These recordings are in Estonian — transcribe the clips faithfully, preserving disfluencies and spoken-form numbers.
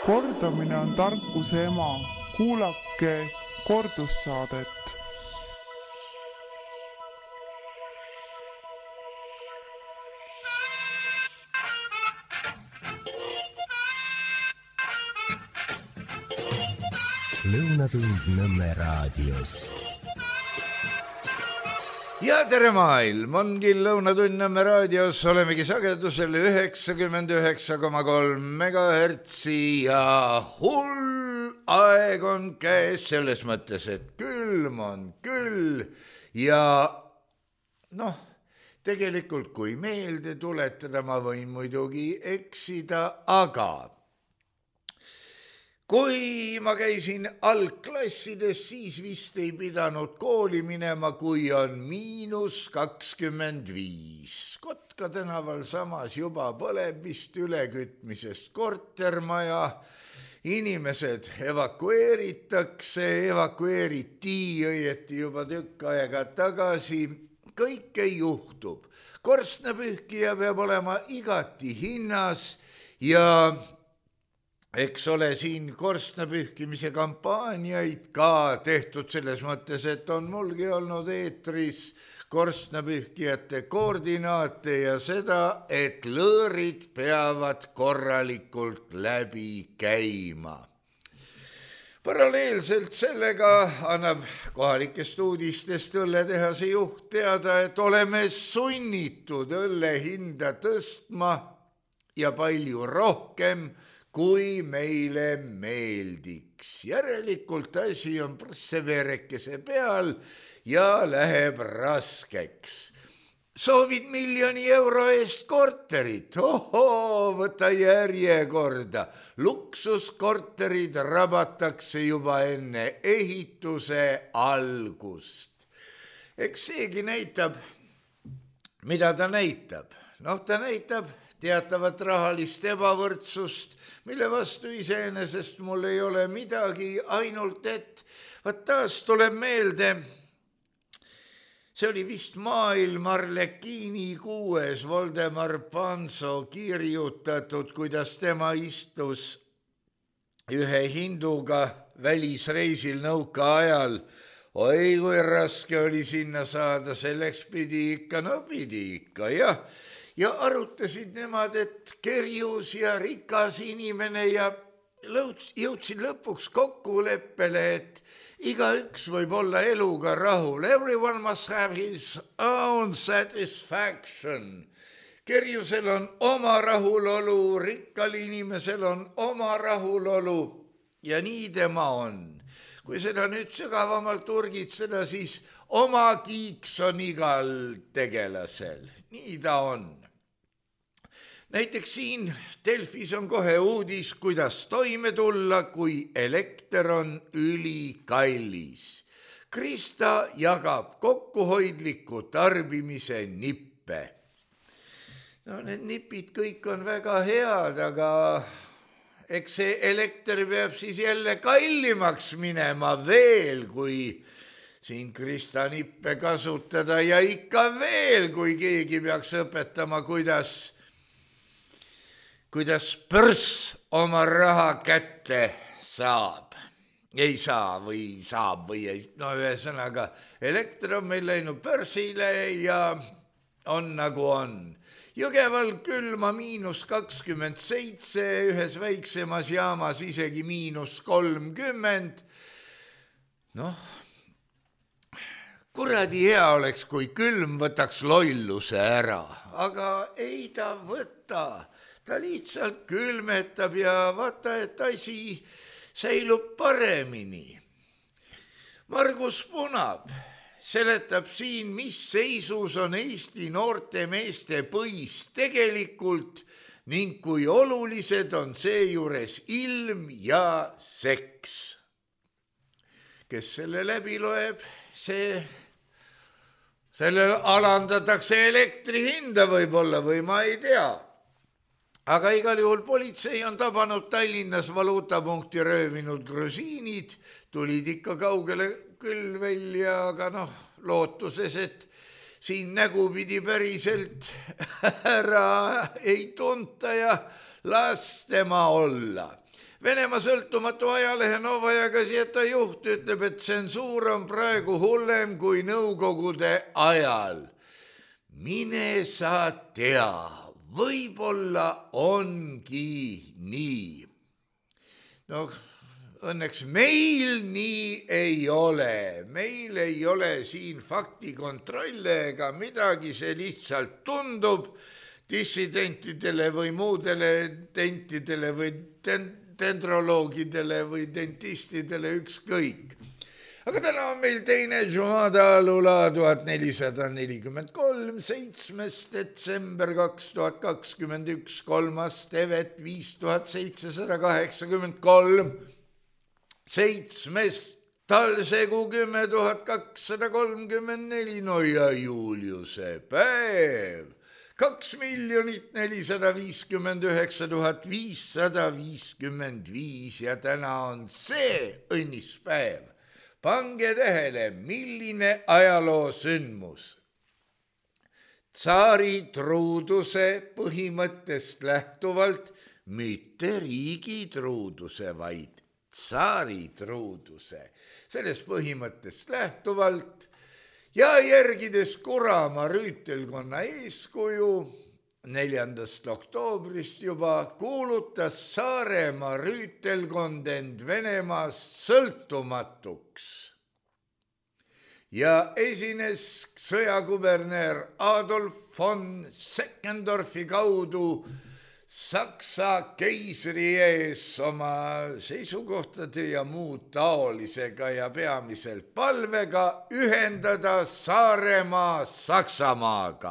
Kordamine on tarkuse ema. Kuulake kordussaadet. Lõunatund Nõmme raadios. Ja tere maailm, ongi Lõunatund Nõmme raadios, olemegi sagedusel üheksakümmend üheksa koma kolm megahertsi ja hull aeg on käes selles mõttes, et külm on küll ja noh, tegelikult kui meelde tuletada, ma võin muidugi eksida, aga kui ma käisin algklassides, siis vist ei pidanud kooli minema, kui on miinus kakskümmend viis. Kotka tänaval samas juba põleb vist ülekütmisest kortermaja. Inimesed evakueeritakse, evakueeriti õieti juba tükk aega tagasi. Kõike juhtub. Korstnapühkija peab olema igati hinnas ja eks ole siin korstnapühkimise kampaaniaid ka tehtud selles mõttes, et on mulgi olnud eetris korstnapühkijate koordinaate ja seda, et lõõrid peavad korralikult läbi käima. Paralleelselt sellega annab kohalikest uudistest õlletehase juht teada, et oleme sunnitud õlle hinda tõstma ja palju rohkem, kui meile meeldiks. Järelikult asi on prasseverekese peal ja läheb raskeks. Soovid miljoni euro eest korterit? Ohoo, võta järjekorda. Luksuskorterid rabatakse juba enne ehituse algust. Eks seegi näitab, mida ta näitab. Noh, ta näitab teatavat rahalist ebavõrdsust, mille vastu iseenesest mul ei ole midagi, ainult et vaat taas tuleb meelde, see oli vist maailm Arlekiini kuues Voldemar Panso kirjutatud, kuidas tema istus ühe hinduga välisreisil nõuka ajal. Oi, kui raske oli sinna saada, selleks pidi ikka, no pidi ikka, jah. Ja arutasid nemad, et kerjus ja rikas inimene ja jõudsid lõpuks kokkuleppele, et igaüks võib olla eluga rahul. Everyone must have his own satisfaction. Kerjusel on oma rahulolu, rikkal inimesel on oma rahulolu ja nii tema on. Kui seda nüüd sügavamalt urgitseda, siis oma kiiks on igal tegelasel. Nii ta on. Näiteks siin Delfis on kohe uudis, kuidas toime tulla, kui elekter on ülikallis. Krista jagab kokkuhoidliku tarbimise nippe. No need nipid kõik on väga head, aga eks see elekter peab siis jälle kallimaks minema veel, kui siin Krista nippe kasutada ja ikka veel, kui keegi peaks õpetama, kuidas kuidas pörs oma raha kätte saab. Ei saa või saab või ei. No ühesõnaga, elekter on meil läinud börsile ja on nagu on. Jõgeval külma miinus kakskümmend seitse, ühes väiksemas jaamas isegi miinus kolmkümmend. Noh, kuradi hea oleks, kui külm võtaks lolluse ära, aga ei ta võta. Ta lihtsalt külmetab ja vaata, et asi säilub paremini. Margus Punab seletab siin, mis seisus on Eesti noorte meeste põis tegelikult ning kui olulised on seejuures ilm ja seks. Kes selle läbi loeb, see, sellel alandatakse elektri hinda võib-olla või ma ei tea. Aga igal juhul politsei on tabanud Tallinnas valuutapunkti röövinud grusiinid, tulid ikka kaugele küll välja, aga noh, lootuses, et siin nägupidi päriselt ära ei tunta ja las tema olla. Venemaa sõltumatu ajalehe Novaja Gazeta juht ütleb, et tsensuur on praegu hullem kui nõukogude ajal. Mine sa tea, võib-olla ongi nii. No õnneks meil nii ei ole. Meil ei ole siin faktikontrolle ega midagi, see lihtsalt tundub dissidentidele või muudele dentidele või dendroloogidele või dentistidele ükskõik. Aga täna on meil teine Jumada Lula tuhat nelisada nelikümmend kolm, seitsmes detsember kaks tuhat kakskümmend üks, kolmas tevet viis tuhat seitsesada kaheksakümmend kolm, seitsmes talsegu kümme tuhat kakssada kolmkümmend neli, no ja Juliuse päev. Kaks miljonit nelisada viiskümmend üheksa tuhat viissada viiskümmend viis ja täna on see õnnispäev. Pange tähele, milline ajaloo sündmus. Tsaari truuduse põhimõttest lähtuvalt, mitte riigi truuduse, vaid tsaari truuduse. Sellest põhimõttest lähtuvalt ja järgides Kuramaa rüütelkonna eeskuju neljandast oktoobrist juba kuulutas Saaremaa rüütelkond end Venemaast sõltumatuks ja esines sõjakuberner Adolf von Seckendorfi kaudu Saksa keisri ees oma seisukohtade ja muud taolisega ja peamiselt palvega ühendada Saaremaa Saksamaaga.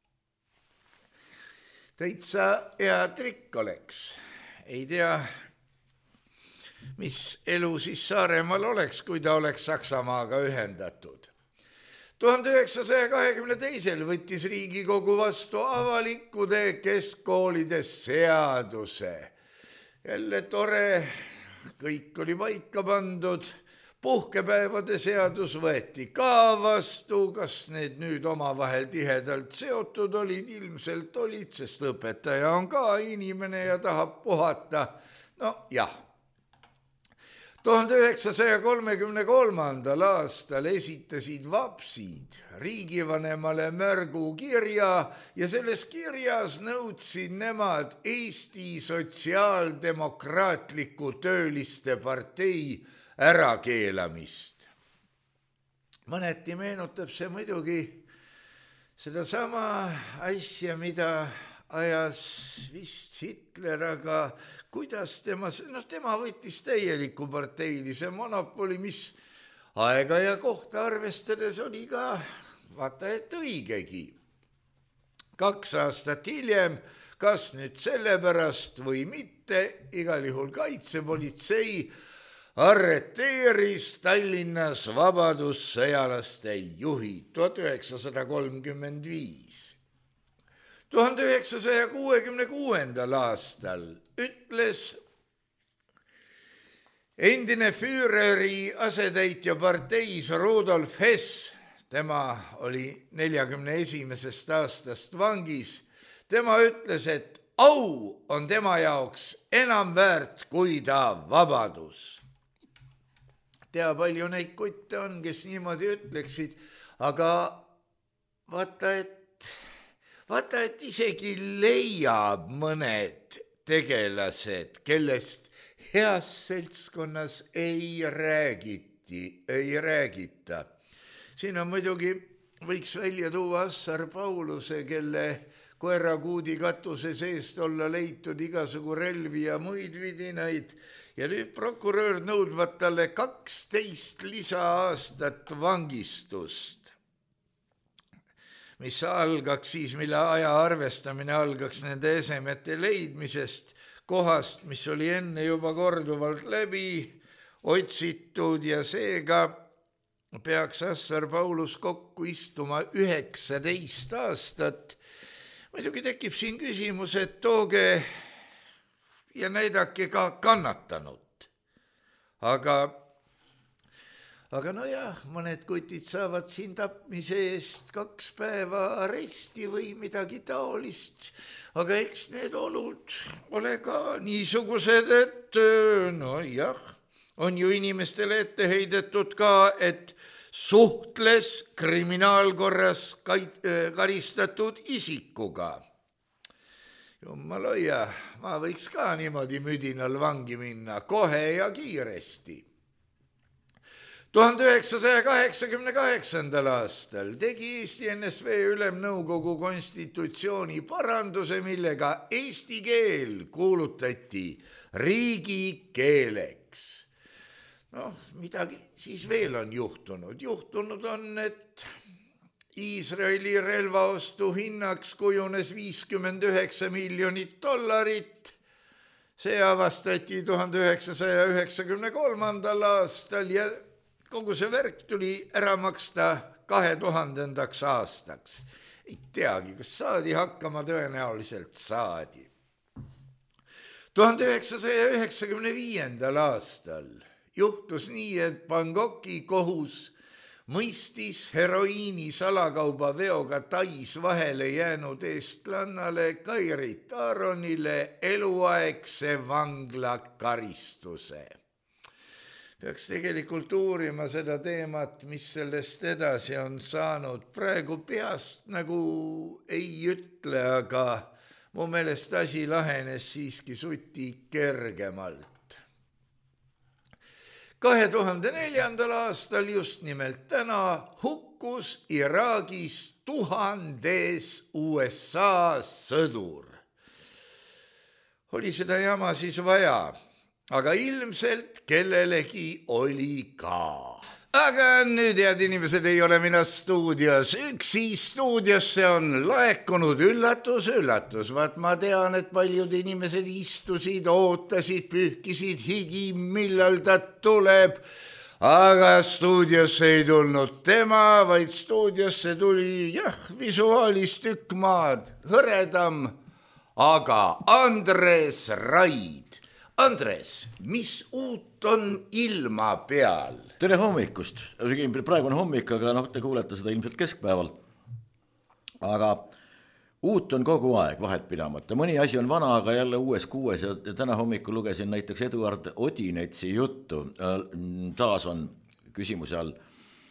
Täitsa hea trikk oleks. Ei tea, mis elu siis Saaremaal oleks, kui ta oleks Saksamaaga ühendatud. tuhande üheksasaja kahekümne teisel võttis Riigikogu vastu avalikkude keskkoolides seaduse. Jälle tore, kõik oli paika pandud, puhkepäevade seadus võeti ka vastu, kas need nüüd omavahel tihedalt seotud olid, ilmselt olid, sest õpetaja on ka inimene ja tahab puhata. No jah. tuhande üheksasaja kolmekümne kolmandal aastal esitasid vapsid riigivanemale märgukirja ja selles kirjas nõudsid nemad Eesti Sotsiaaldemokraatliku Tööliste partei ärakeelamist. Mõneti meenutab see muidugi sedasama asja, mida ajas vist Hitler, aga kuidas tema, no tema võttis täieliku parteilise monopoli, mis aega ja kohta arvestades oli ka vaata et õigegi. Kaks aastat hiljem, kas nüüd sellepärast või mitte, igal juhul kaitsepolitsei arreteeris Tallinnas vabadussõjalaste juhid tuhat üheksasada kolmkümmend viis. tuhande üheksasaja kuuekümne kuuendal aastal ütles endine Führeri asetäitja parteis Rudolf Hess, tema oli neljakümne esimesest aastast vangis, tema ütles, et au on tema jaoks enam väärt kui ta vabadus. Tea, palju neid kutte on, kes niimoodi ütleksid, aga vaata, et, vaata, et isegi leiab mõned tegelased, kellest heas seltskonnas ei räägiti, ei räägita. Siin on muidugi, võiks välja tuua Assar Pauluse, kelle koerakuudi katuse seest olla leitud igasugu relvi ja muid vidinaid ja nüüd prokurör nõudvat talle kaksteist lisaaastat vangistust, mis algaks siis, mille aja arvestamine algaks nende esemete leidmisest kohast, mis oli enne juba korduvalt läbi otsitud ja seega peaks Assar Paulus kokku istuma üheksateist aastat. Muidugi tekib siin küsimus, et tooge ja näidake ka kannatanut. Aga, aga no jah, mõned kutid saavad siin tapmise eest kaks päeva aresti või midagi taolist, aga eks need olud ole ka niisugused, et no jah, on ju inimestele ette heidetud ka, et suhtles kriminaalkorras karistatud isikuga. Jumal hoia, ma võiks ka niimoodi müdinal vangi minna, kohe ja kiiresti. tuhande üheksasaja kaheksakümne kaheksandal aastal tegi Eesti N S V Ülemnõukogu konstitutsiooni paranduse, millega eesti keel kuulutati riigikeeleks. Noh, midagi siis veel on juhtunud. Juhtunud on, et Iisraeli relvaostu hinnaks kujunes viiskümmend üheksa miljonit dollarit. See avastati tuhande üheksasaja üheksakümne kolmandal aastal ja kogu see värk tuli ära maksta kahe tuhandendaks aastaks. Ei teagi, kas saadi hakkama, tõenäoliselt saadi. tuhande üheksasaja üheksakümne viiendal aastal juhtus nii, et Bangkoki kohus mõistis heroiini salakauba veoga Tais vahele jäänud eestlannale Kairit Aaronile eluaegse vangla karistuse. Peaks tegelikult uurima seda teemat, mis sellest edasi on saanud. Praegu peast nagu ei ütle, aga mu meelest asi lahenes siiski suti kergemalt. kahe tuhande neljandal aastal just nimelt täna hukkus Iraagis tuhandes U S A sõdur. Oli seda jama siis vaja, aga ilmselt kellelegi oli ka. Aga nüüd, head inimesed, ei ole mina stuudios. Üksi stuudiosse on laekunud üllatus, üllatus. Vaat ma tean, et paljud inimesed istusid, ootasid, pühkisid higi, millal ta tuleb. Aga stuudiosse ei tulnud tema, vaid stuudiosse tuli, jah, visuaalis tükk maad, hõredam, aga Andres Raid. Andres, mis uut on ilma peal? Tere hommikust. Praegu on hommik, aga noh, te kuulete seda ilmselt keskpäeval. Aga uut on kogu aeg vahet pidamata. Mõni asi on vana, aga jälle uues kuues. Ja täna hommikul lugesin näiteks Eduard Odinetsi juttu. Taas on küsimuse all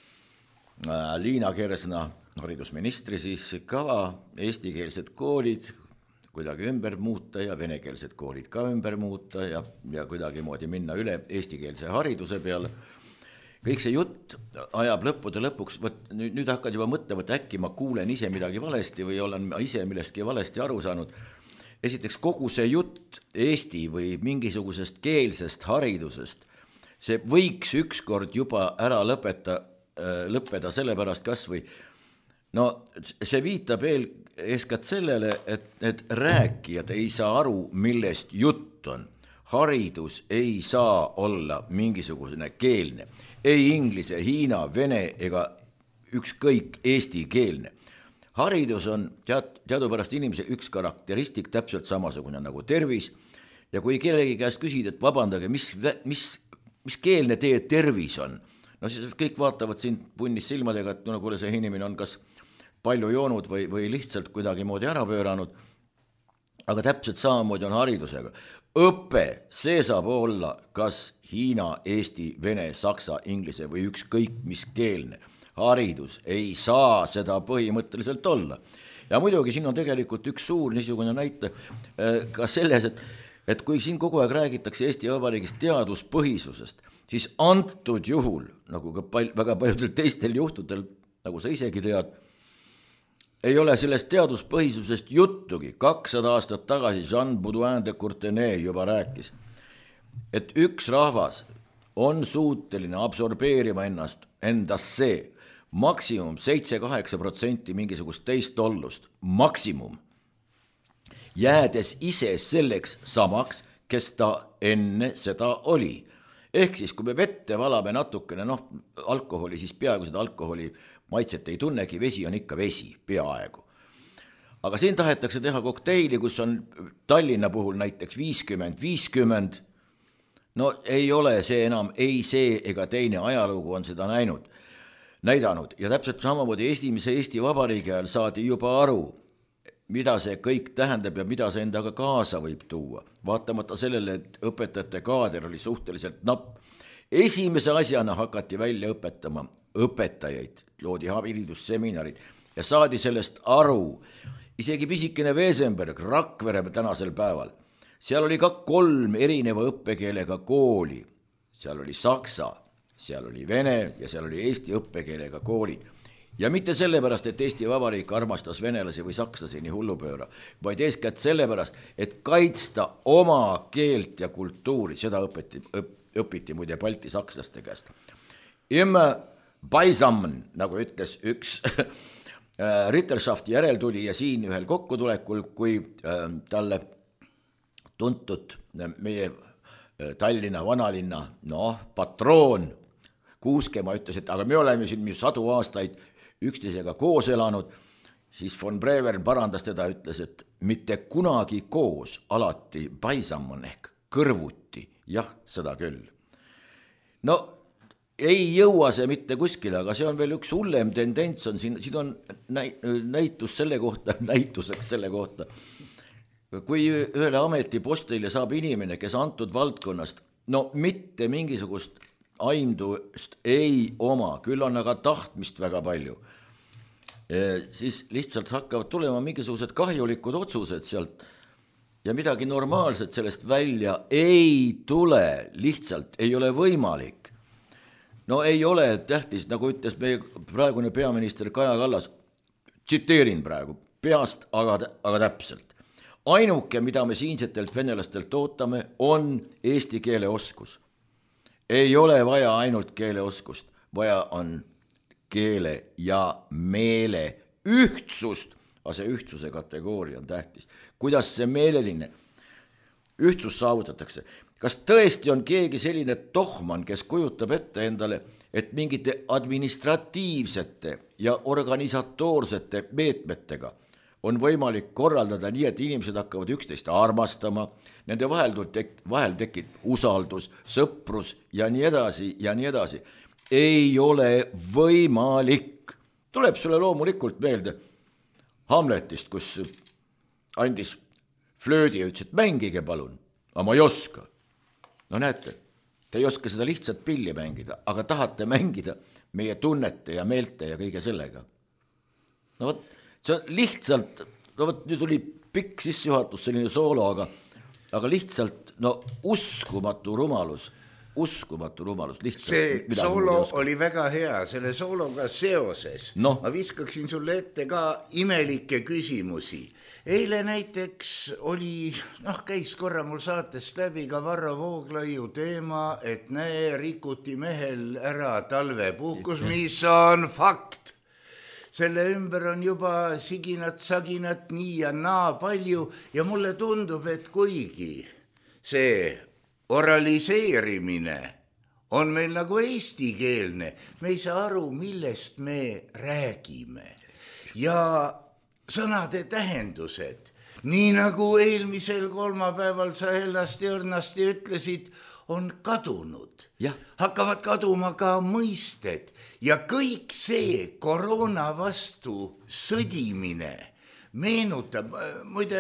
Liina Kersna, haridusministri, siis kava eestikeelsed koolid kuidagi ümber muuta ja venekeelsed koolid ka ümber muuta ja, ja kuidagi moodi minna üle eestikeelse hariduse peale. Kõik see jutt ajab lõppude lõpuks, võt, nüüd, nüüd hakkad juba mõtlema, et äkki ma kuulen ise midagi valesti või olen ise millestki valesti aru saanud. Esiteks kogu see jutt eesti või mingisugusest keelsest haridusest, see võiks ükskord juba ära lõpeta, lõppeda sellepärast kas või no see viitab eel eeskätt sellele, et, et rääkijad ei saa aru, millest jutt on. Haridus ei saa olla mingisugune keelne. Ei inglise, hiina, vene ega ükskõik eesti keelne. Haridus on tead, teadupärast inimese üks karakteristik täpselt samasugune nagu tervis. Ja kui kellegi käest küsid, et vabandage, mis, mis, mis keelne teie tervis on? No siis kõik vaatavad siin punnis silmadega, et no, kuule see inimene on kas palju joonud või, või lihtsalt kuidagi moodi ära pööranud, aga täpselt samamoodi on haridusega. Õpe, see saab olla kas hiina, eesti, vene, saksa, inglise või ükskõik mis keelne. Haridus ei saa seda põhimõtteliselt olla. Ja muidugi siin on tegelikult üks suur niisugune näite ka selles, et, et kui siin kogu aeg räägitakse Eesti Vabariigis teaduspõhisusest, siis antud juhul, nagu ka pal- väga paljudel teistel juhtudel, nagu sa isegi tead, ei ole sellest teaduspõhisusest juttugi. kakssada aastat tagasi Jean Baudouin de Courtenay juba rääkis, et üks rahvas on suuteline absorbeerima ennast endasse maksimum seitse kaheksa protsenti mingisugust teist ollust, maksimum, jäädes ise selleks samaks, kes ta enne seda oli. Ehk siis, kui me vette valame natukene, noh, alkoholi, siis peaaegu seda alkoholi maitset ei tunnegi, vesi on ikka vesi, peaaegu. Aga siin tahetakse teha kokteili, kus on Tallinna puhul näiteks viiskümmend viiskümmend, no ei ole see enam, ei see ega teine ajalugu on seda näinud, näidanud ja täpselt samamoodi esimese Eesti Vabariigi ajal saadi juba aru, mida see kõik tähendab ja mida see endaga kaasa võib tuua, vaatamata sellele, et õpetajate kaader oli suhteliselt napp. Esimese asjana hakati välja õpetama õpetajaid, loodi haridusseminarid ja saadi sellest aru, isegi pisikene Veesenberg, Rakvere tänasel päeval, seal oli ka kolm erineva õppekeelega kooli, seal oli saksa, seal oli vene ja seal oli eesti õppekeelega koolid. Ja mitte sellepärast, et Eesti Vabariik armastas venelasi või sakslasi nii hullupööra, vaid eeskätt sellepärast, et kaitsta oma keelt ja kultuuri, seda õpeti, õpiti muide Balti sakslaste käest. Immer beisammen, nagu ütles üks Ritterschafti järeltuli ja siin ühel kokkutulekul, kui talle tuntud meie Tallinna vanalinna no, patroon Kuuskema ütles, et aga me oleme siin sadu aastaid üksteisega koos elanud, siis von Brevern parandas teda, ütles, et mitte kunagi koos, alati beisammen ehk kõrvuti, jah, seda küll. No ei jõua see mitte kuskile, aga see on veel üks hullem tendents, on siin, siin on näitus selle kohta, näituseks selle kohta, kui ühele ametipostile saab inimene, kes antud valdkonnast, no mitte mingisugust aimdust ei oma, küll on aga tahtmist väga palju, e, siis lihtsalt hakkavad tulema mingisugused kahjulikud otsused sealt ja midagi normaalset sellest välja ei tule, lihtsalt ei ole võimalik. No ei ole tähtis, nagu ütles meie praegune peaminister Kaja Kallas, tsiteerin praegu, peast, aga, aga täpselt. Ainuke, mida me siinsetelt venelastelt ootame, on eesti keele oskus. Ei ole vaja ainult keeleoskust, vaja on keele ja meele ühtsust, aga see ühtsuse kategooria on tähtis. Kuidas see meeleline ühtsus saavutatakse? Kas tõesti on keegi selline tohman, kes kujutab ette endale, et mingite administratiivsete ja organisatoorsete meetmetega on võimalik korraldada nii, et inimesed hakkavad üksteist armastama, nende vahel, tek- vahel tekib usaldus, sõprus ja nii edasi ja nii edasi. Ei ole võimalik. Tuleb sulle loomulikult meelde Hamletist, kus andis flöödi ja ütles, et mängige palun, aga ma ei oska. No näete, te ei oska seda lihtsalt pilli mängida, aga tahate mängida meie tunnete ja meelte ja kõige sellega. No võt, see on lihtsalt, no võt, nüüd oli pikk sissejuhatus selline soolo, aga, aga lihtsalt no uskumatu rumalus, uskumatu rumalus. Lihtsalt, see soolo oli väga hea, selle soologa seoses no. Ma viskaksin sulle ette ka imelikke küsimusi. Eile näiteks oli, noh käis korra mul saatest läbi ka Varro Vooglaiu teema, et näe, rikuti mehel ära talvepuhkus, mis on fakt. Selle ümber on juba siginat, saginat, nii ja naa palju ja mulle tundub, et kuigi see oraliseerimine on meil nagu eestikeelne, me ei saa aru, millest me räägime. Ja sõnade tähendused, nii nagu eelmisel kolmapäeval sa hellasti õrnasti ütlesid, on kadunud. Ja. Hakkavad kaduma ka mõisted ja kõik see koroona vastu sõdimine meenutab, muide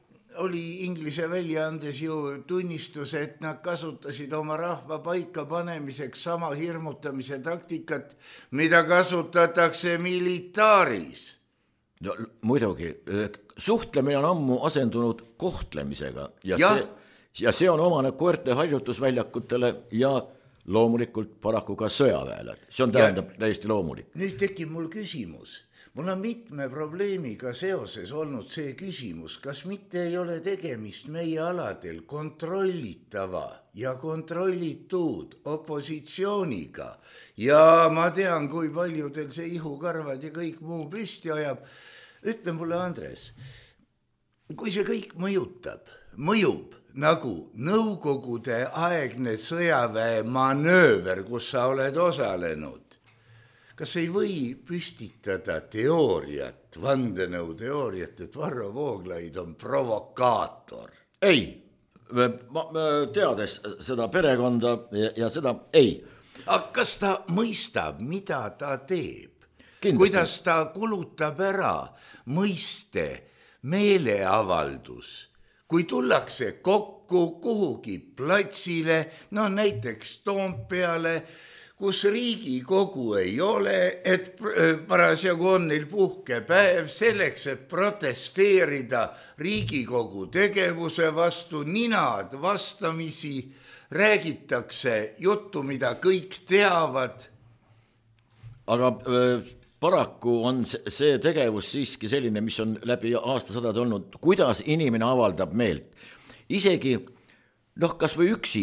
oli Inglise väljaandes ju tunnistus, et nad kasutasid oma rahva paika panemiseks sama hirmutamise taktikat, mida kasutatakse militaaris. No, muidugi, suhtlemine on ammu asendunud kohtlemisega ja, ja. See, ja see on omane koerte harjutusväljakutele ja loomulikult paraku ka sõjaväele. See on tähendab ja täiesti loomulik. Nüüd tekib mul küsimus. Mul on mitme probleemiga seoses olnud see küsimus, kas mitte ei ole tegemist meie aladel kontrollitava ja kontrollitud opositsiooniga. Ja ma tean, kui paljudel see ihukarvad ja kõik muu püsti ajab. Ütle mulle, Andres, kui see kõik mõjutab, mõjub nagu nõukogude aegne sõjaväe manööver, kus sa oled osalenud, kas ei või püstitada teooriat, vandenõu teooriat, et Varro Vooglaid on provokaator? Ei, ma, teades seda perekonda ja, ja seda ei. Aga kas ta mõistab, mida ta teeb? Kindlasti. Kuidas ta kulutab ära mõiste meeleavaldus, kui tullakse kokku kuhugi platsile, no näiteks Toompeale, kus Riigikogu ei ole, et parasjagu on neil puhkepäev selleks, et protesteerida Riigikogu tegevuse vastu, ninad vastamisi, räägitakse juttu, mida kõik teavad. Aga äh, paraku on see tegevus siiski selline, mis on läbi aastasadad olnud, kuidas inimene avaldab meelt. Isegi, noh, kas või üksi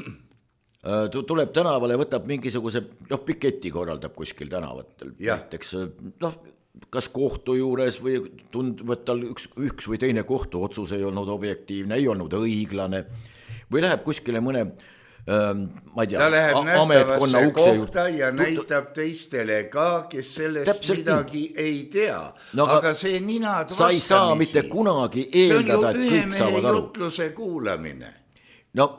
tuleb tänavale, võtab mingisuguse, noh, piketi korraldab kuskil tänavatel. Näiteks, noh, kas kohtu juures või tundub, et tal üks, üks või teine kohtuotsus ei olnud objektiivne, ei olnud õiglane või läheb kuskile mõne, ähm, ma ei tea, ta läheb nähtavasse kohta ja näitab teistele ka, kes sellest Täpselt midagi nii. Ei tea. No, aga see ninad vastamisi. Sa ei saa mitte kunagi eeldada, et kõik saavad aru. See on ju ühe mehe jutluse kuulamine. No,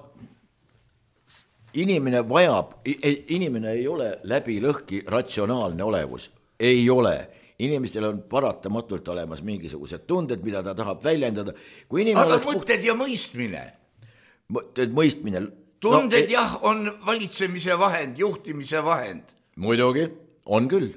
inimene vajab, inimene ei ole läbi lõhki ratsionaalne olevus, ei ole. Inimestel on paratamatult olemas mingisugused tunded, mida ta tahab väljendada. Kui aga mõtted puht... ja mõistmine. Mõtted, mõistmine. Tunded no, jah, on valitsemise vahend, juhtimise vahend. Muidugi, on küll.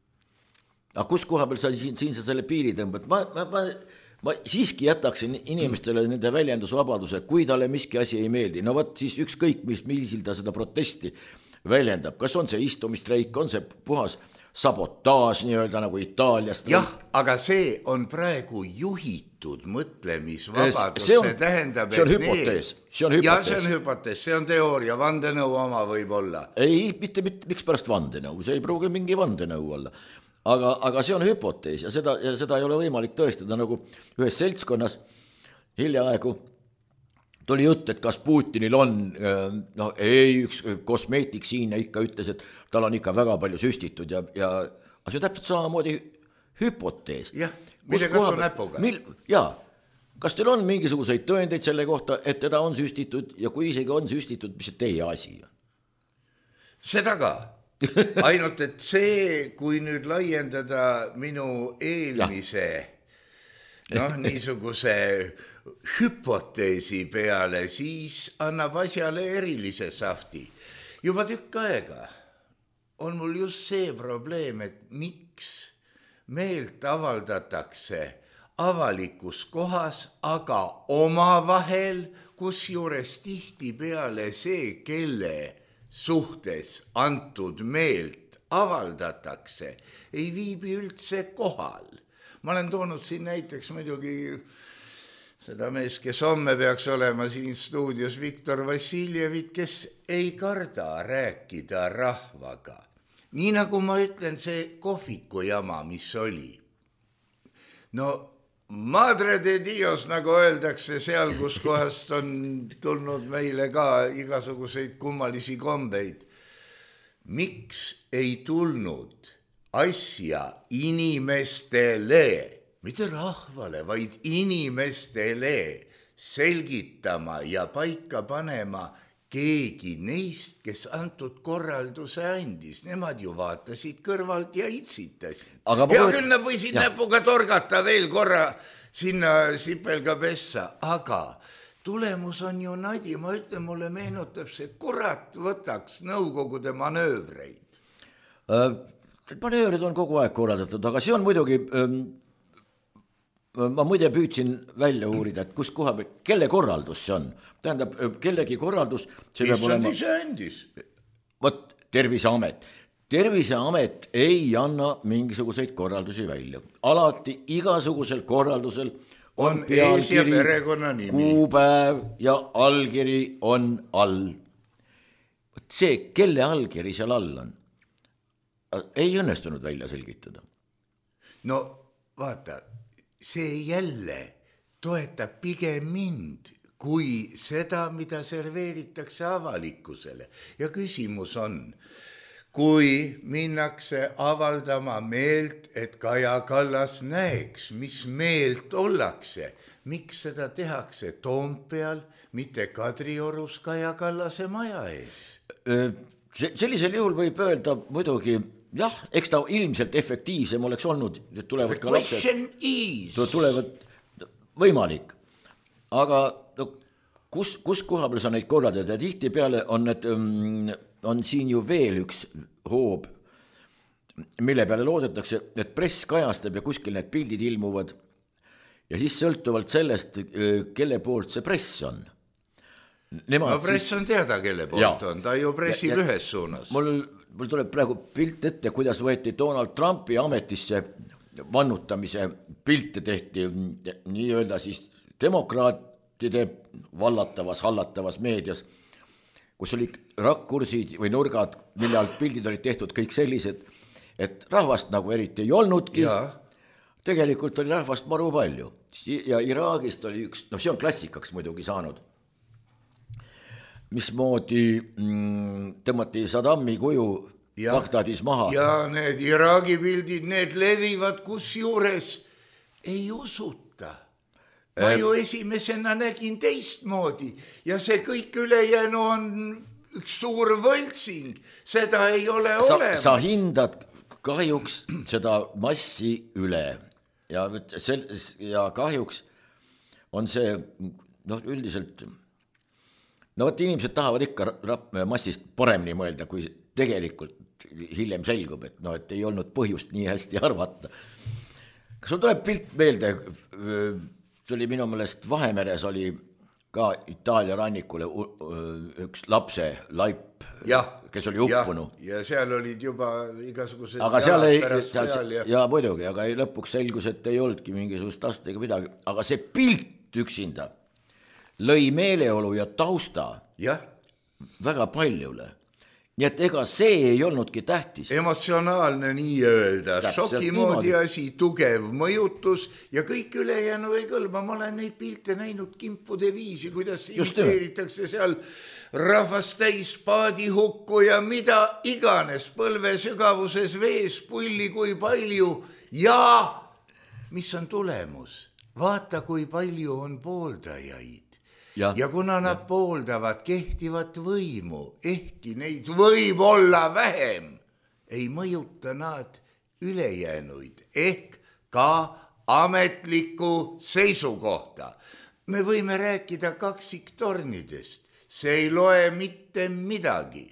Aga kus koha peal sa siin, siin sa selle piiri tõmbad? Ma, ma, ma, ma siiski jätaksin inimestele nende väljendusvabaduse, kui talle miski asi ei meeldi. No võt siis ükskõik, mis milsil ta seda protesti väljendab. Kas on see istumistreik, on see puhas sabotaaž nii-öelda nagu Itaalias. Jah, aga see on praegu juhitud mõtlemisvabadus. See, on, see tähendab, see on hüpotees. See on hüpotees. Ja see on hüpotees, see on teooria, vandenõu oma võib olla. Ei, mitte, mitte, miks pärast vandenõu, see ei pruugi mingi vandenõu olla. Aga, aga see on hüpotees ja seda, ja seda ei ole võimalik tõestada, nagu ühes seltskonnas hiljaaegu tuli jutt, et kas Putinil on, no ei, üks kosmeetik siin ja ikka ütles, et tal on ikka väga palju süstitud ja, ja see on täpselt samamoodi hüpotees. Jah, mille katsu näpuga. Mil, jaa, kas teil on mingisuguseid tõendeid selle kohta, et teda on süstitud ja kui isegi on süstitud, mis see teie asi on? Seda ka. Ainult, et see, kui nüüd laiendada minu eelmise noh, niisuguse hüpoteesi peale, siis annab asjale erilise safti. Juba tükk aega on mul just see probleem, et miks meelt avaldatakse avalikus kohas, aga omavahel, kus juures tihti peale see, kelle suhtes antud meelt avaldatakse, ei viibi üldse kohal. Ma olen toonud siin näiteks muidugi seda mees, kes homme peaks olema siin stuudios, Viktor Vassiljevit, kes ei karda rääkida rahvaga. Nii nagu ma ütlen, see kohviku jama, mis oli. No, madre de Dios, nagu öeldakse seal, kus kohast on tulnud meile ka igasuguseid kummalisi kombeid. Miks ei tulnud asja inimestele, mitte rahvale, vaid inimestele selgitama ja paika panema keegi neist, kes antud korralduse andis. Nemad ju vaatasid kõrvalt ja itsitasid. Ja pool... küll nad võisid ja. Näpuga torgata veel korra sinna sipelga pessa, aga tulemus on ju nadi. Ma ütlen, mulle meenutab see, kurat võtaks nõukogude manöövreid. Äh, manöövrid on kogu aeg korraldatud, aga see on muidugi... Ähm... Ma muide püüdsin välja uurida, et kus koha peal, kelle korraldus see on. Tähendab, kellegi korraldus. Issand ise andis. Võt, Terviseamet. Terviseamet ei anna mingisuguseid korraldusi välja. Alati igasugusel korraldusel on, on ees ja perekonna nimi. Kuupäev ja allkiri on all. See, kelle allkiri seal all on, ei õnnestunud välja selgitada. No vaata, see jälle toetab pigem mind kui seda, mida serveeritakse avalikkusele. Ja küsimus on, kui minnakse avaldama meelt, et Kaja Kallas näeks, mis meelt ollakse, miks seda tehakse Toompeal, mitte Kadriorus Kaja Kallase maja ees? Sellisel juhul võib öelda muidugi, jah, eks ta ilmselt efektiivsem oleks olnud, et tulevad ka lapsed, tulevad võimalik, aga no, kus, kus koha peal sa neid korraldad ja tihti peale on, need, on siin ju veel üks hoob, mille peale loodetakse, et press kajastab ja kuskil need pildid ilmuvad ja siis sõltuvalt sellest, kelle poolt see press on. Nemad no press siis... on teada, kelle poolt ja. On, ta ju pressib ja, ja, ühes suunas. Mul, mul tuleb praegu pilt ette, kuidas võeti Donald Trumpi ametisse vannutamise pilte tehti nii-öelda siis demokraatide vallatavas, hallatavas meedias, kus oli rakkursid või nurgad, mille alt pildid olid tehtud kõik sellised, et rahvast nagu eriti ei olnudki, ja. Tegelikult oli rahvast maru palju ja Iraagist oli üks, noh see on klassikaks muidugi saanud, mismoodi mm, tõmmati Saddami kuju ja, Bagdadis maha. Ja need Iraagi pildid, need levivad kusjuures ei usuta. Ma ju esimesena nägin teistmoodi ja see kõik ülejäänu on üks suur võltsing, seda ei ole sa, olemas. Sa hindad kahjuks seda massi üle ja, sel, ja kahjuks on see noh, üldiselt no vot inimesed tahavad ikka massist paremini mõelda, kui tegelikult hiljem selgub, et, no, et ei olnud põhjust nii hästi arvata. Kas sul tuleb pilt meelde, see oli minu meelest Vahemeres oli ka Itaalia rannikule üks lapse laip, ja, kes oli uppunu. Ja, ja seal olid juba igasugused aga seal ei, seal, ja... ja muidugi, aga ei, lõpuks selgus, et ei olnudki mingisugust last ega midagi, aga see pilt üksinda lõi meeleolu ja tausta ja. Väga paljule. Nii et ega see ei olnudki tähtis. Emotsionaalne nii öelda, šoki moodi asi, tugev mõjutus ja kõik ülejäänu ei kõlba. Ma olen neid pilte näinud kimpude viisi, kuidas imiteeritakse seal rahvast täis paadihukku ja mida iganes põlve sügavuses vees, pulli kui palju ja mis on tulemus? Vaata, kui palju on pooldajaid. Ja, ja kuna nad ja. Pooldavad kehtivat võimu, ehkki neid võib olla vähem, ei mõjuta nad ülejäänuid ehk ka ametlikku seisukohta. Me võime rääkida kaksiktornidest, see ei loe mitte midagi.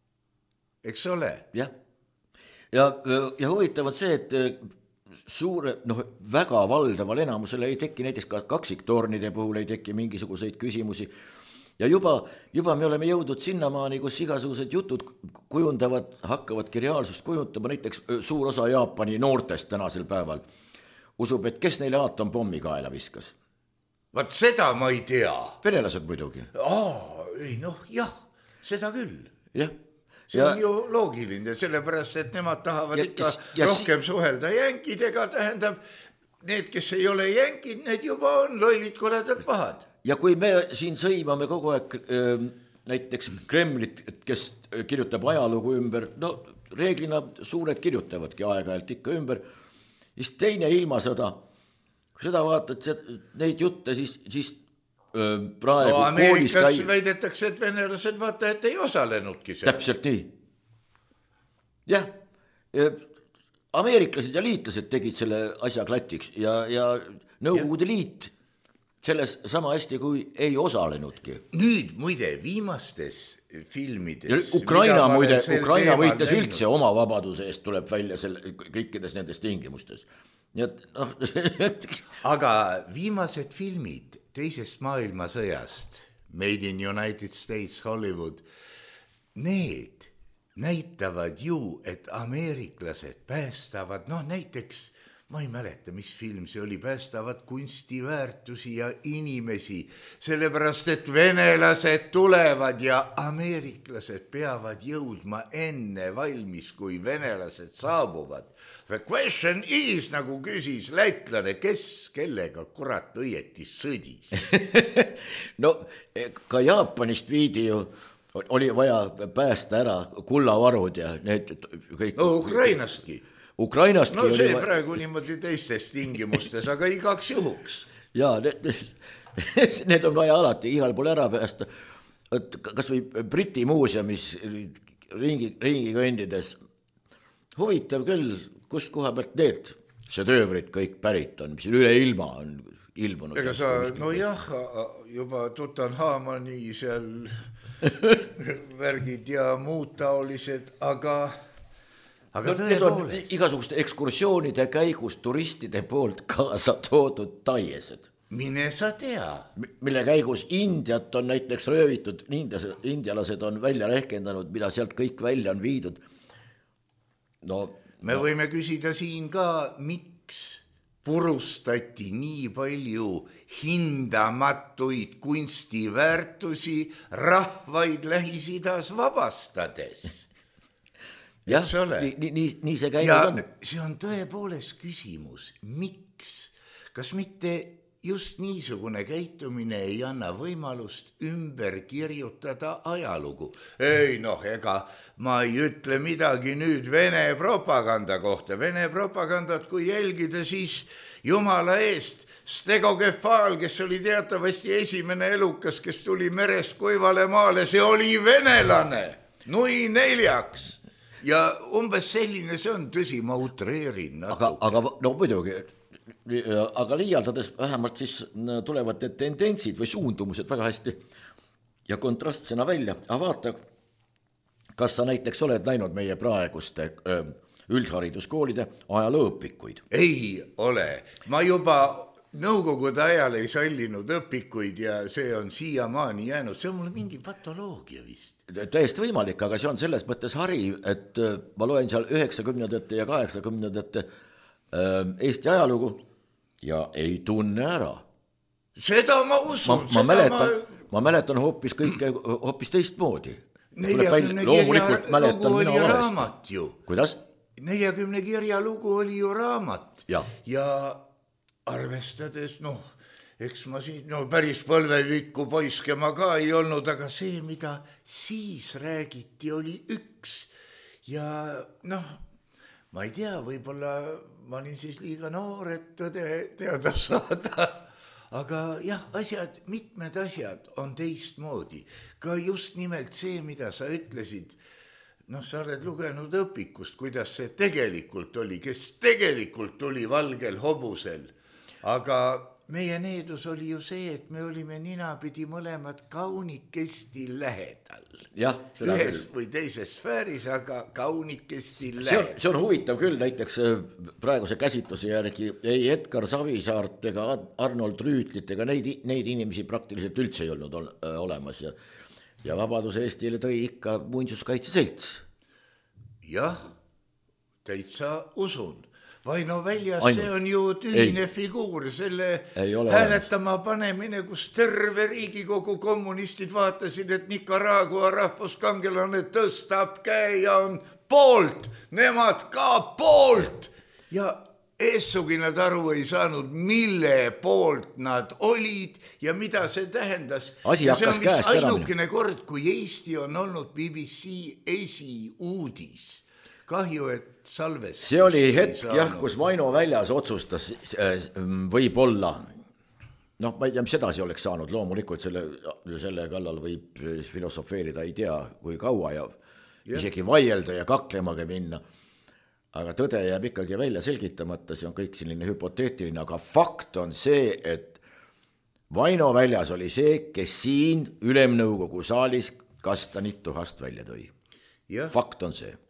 Eks ole? Ja, ja, ja huvitavad see, et suure, noh, väga valdaval enamusele ei teki näiteks ka kaksiktornide puhul ei teki mingisuguseid küsimusi ja juba, juba me oleme jõudnud sinnamaani, kus igasugused jutud kujundavad, hakkavadki reaalsust kujundama, näiteks suur osa Jaapani noortest tänasel päeval usub, et kes neile aatompommi kaela viskas. Vaat seda ma ei tea. Venelased muidugi. Aa, ei noh, jah, seda küll. Jah. See ja, on ju loogiline, sellepärast, et nemad tahavad ja, ikka ja, rohkem si suhelda jänkidega, tähendab, need, kes ei ole jänkid, need juba on lollid, koledad pahad. Ja kui me siin sõimame kogu aeg äh, näiteks Kremlit, kes kirjutab ajalugu ümber, no reeglina suured kirjutavadki aeg-ajalt ikka ümber, siis teine ilmasõda, kui seda vaatad, neid jutte, siis, siis praegu no, Ameerikas käi... väidetakse, et venelased vaata, et ei osalenudki seal. Täpselt nii. Jah, ameeriklased ja liitlased tegid selle asja klatiks ja, ja Nõukogude Liit selles sama hästi kui ei osalenudki. Nüüd muide viimastes filmides. Ja Ukraina muide, Ukraina võites näinud. Üldse oma vabaduse eest tuleb välja selle, kõikides nendes tingimustes. Nii et, no... aga viimased filmid teisest maailmasõjast, Made in United States, Hollywood, need näitavad ju, et ameeriklased päästavad, noh näiteks, ma ei mäleta, mis film see oli, päästavad kunstiväärtusi ja inimesi, sellepärast, et venelased tulevad ja ameeriklased peavad jõudma enne valmis, kui venelased saabuvad. The question is, nagu küsis lätlane, kes kellega kurat õieti sõdis. No, ka Jaapanist viidi ju, oli vaja päästa ära kullavarud ja need kõik. No, Ukrainastki. Ukrainast no see oli... praegu niimoodi teistes tingimustes, aga igaks juhuks. jaa, need, need on vaja alati igal pool ära päästa. Et kas või Briti muuseumis ringi, ringi kõndides. Huvitav küll, kust koha pealt need šedöövrid kõik pärit on, mis üle ilma on ilmunud. Ega sa, no jah, juba Tutanhamoni seal värgid ja muud taolised, aga aga no, need on igasuguste ekskursioonide käigus turistide poolt kaasa toodud taiesed. Mine sa tea. Mille käigus Indiat on näiteks röövitud, indialased on välja rehkendanud, mida sealt kõik välja on viidud. No, me no. võime küsida siin ka, miks purustati nii palju hindamatuid kunstiväärtusi rahvaid Lähis-Idas vabastades. Jah, nii, nii, nii see käinud ja on. See on tõepoolest küsimus, miks? Kas mitte just niisugune käitumine ei anna võimalust ümber kirjutada ajalugu? Ei noh, ega ma ei ütle midagi nüüd Vene propaganda kohta. Vene propagandat kui jälgida, siis jumala eest Stegokefaal, kes oli teatavasti esimene elukas, kes tuli merest kuivale maale, see oli venelane, nui neljaks. Ja umbes selline see on, tõsi, ma utreerin. Aga, aga no muidugi, aga liialdades vähemalt siis tulevad need tendentsid või suundumused väga hästi ja kontrastsena välja. Aga vaata, kas sa näiteks oled näinud meie praeguste üldhariduskoolide ajalooõpikuid? Ei ole. Ma juba nõukogude ajal ei sallinud õpikuid ja see on siiamaani jäänud. See on mulle mingi patoloogia vist. Täiesti võimalik, aga see on selles mõttes hariv, et ma loen seal üheksakümnendate ja kaheksakümnendate Eesti ajalugu ja ei tunne ära. Seda ma usun. Ma, ma, mäletan, ma... ma mäletan hoopis kõike hoopis teistmoodi. neljakümne kirja lugu oli raamat ju. Kuidas? neljakümne kirja lugu oli ju raamat. Ja, ja arvestades, noh, eks ma siin, no päris põlvevikku poiske ma ka ei olnud, aga see, mida siis räägiti, oli üks. Ja noh, ma ei tea, võib-olla ma olin siis liiga noor, et tõde teada saada. Aga jah, asjad, mitmed asjad on teistmoodi. Ka just nimelt see, mida sa ütlesid, noh, sa oled lugenud õpikust, kuidas see tegelikult oli, kes tegelikult tuli valgel hobusel. Aga meie needus oli ju see, et me olime ninapidi mõlemad kaunikesti lähedal. Jah, ühes või teises sfääris, aga kaunikesti lähedal. See on, see on huvitav küll, näiteks praeguse käsitluse järgi ei Edgar Savisaart ega Arnold Rüütlit ega neid, neid inimesi praktiliselt üldse ei olnud olemas ja, ja Vabaduse Eestile tõi ikka muinsuskaitseselts. Jah, täitsa usun. Vaino Väljas, Ainult. See on ju tühine ei. Figuur, selle hääletama panemine, kus terve Riigikogu kommunistid vaatasid, et Nicaragua rahvuskangelane tõstab käe ja on poolt, nemad ka poolt. Ja eessugi nad aru ei saanud, mille poolt nad olid ja mida see tähendas. Asi ja see on vist ainukene kord, kui Eesti on olnud B B C esiuudis. Kahju, et salves. See oli hetk, jah, kus Vaino Väljas otsustas võib-olla, noh, ma ei tea, mis edasi oleks saanud, loomulikult selle, selle kallal võib filosofeerida, ei tea, kui kaua ja yeah. isegi vaielda ja kaklemagi minna. Aga tõde jääb ikkagi välja selgitamata, see on kõik selline hüpoteetiline, aga fakt on see, et Vaino Väljas oli see, kes siin Ülemnõukogu saalis kastanid tuhast välja tõi. Yeah. Fakt on see.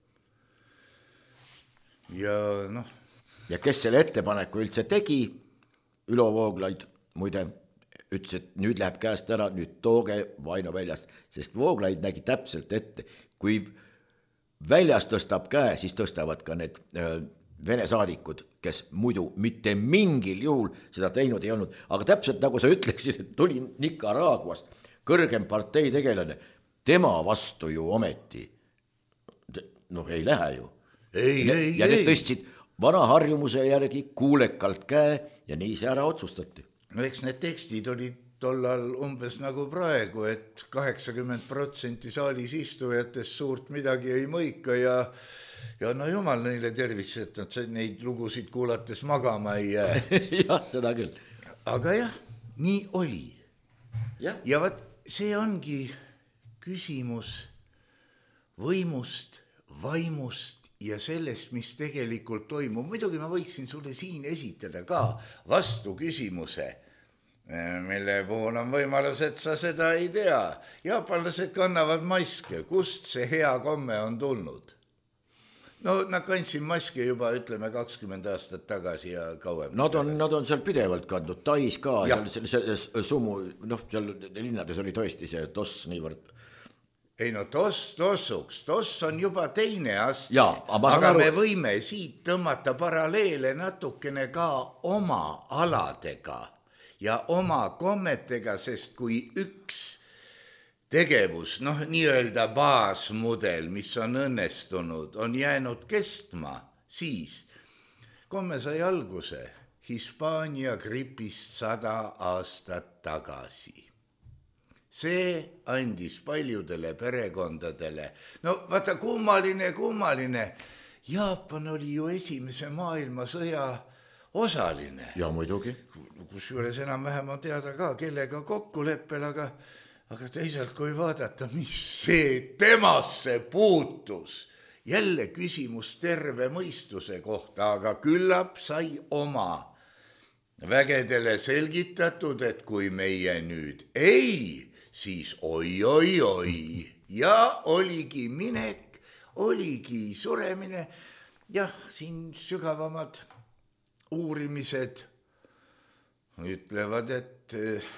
Ja, noh. ja kes selle ettepaneku üldse tegi, Ülo Vooglaid muide ütles, et nüüd läheb käest ära, nüüd tooge Vaino Väljast, sest Vooglaid nägi täpselt ette, kui Väljas tõstab käe, siis tõstavad ka need äh, Vene saadikud, kes muidu mitte mingil juhul seda teinud ei olnud, aga täpselt nagu sa ütleksid, et tuli Nicaraguast kõrgem partei tegelane, tema vastu ju ometi, noh ei lähe ju. Ei, ja, ei, ja need ei. tõstsid vana harjumuse järgi kuulekalt käe ja nii see ära otsustati. No eks need tekstid olid tollal umbes nagu praegu, et kaheksakümmend protsenti saalis istujatest suurt midagi ei mõika ja, ja no jumal neile tervis, et nad neid lugusid kuulates magama ei jää. jah, seda küll. aga jah, nii oli. Ja, ja vaat see ongi küsimus võimust, vaimust ja sellest, mis tegelikult toimub. Muidugi ma võiksin sulle siin esitada ka vastu küsimuse, mille puhul on võimalus, et sa seda ei tea. Jaapanlased kannavad maske, kust see hea komme on tulnud? No nad kandsid maske juba, ütleme, kakskümmend aastat tagasi ja kauem. Nad on, nad on seal pidevalt kandnud, Tais ka, seal, seal sumu, noh, seal linnades oli tõesti see toss niivõrd. Ei no toss, tossuks, toss on juba teine aste, ja, aga, aga aru... me võime siit tõmmata paralleele natukene ka oma aladega ja oma kommetega, sest kui üks tegevus, noh, nii-öelda baasmudel, mis on õnnestunud, on jäänud kestma, siis komme sai alguse Hispaania gripist sada aastat tagasi. See andis paljudele perekondadele. No vaata, kummaline, kummaline. Jaapan oli ju esimese maailmasõja osaline. Ja muidugi. Kusjuures enam-vähem on teada ka, kellega kokkuleppel, aga Aga teisalt, kui vaadata, mis see temasse puutus, jälle küsimus terve mõistuse kohta, aga küllap sai oma vägedele selgitatud, et kui meie nüüd ei, siis oi, oi, oi, ja oligi minek, oligi suremine, jah, siin sügavamad uurimised ütlevad, et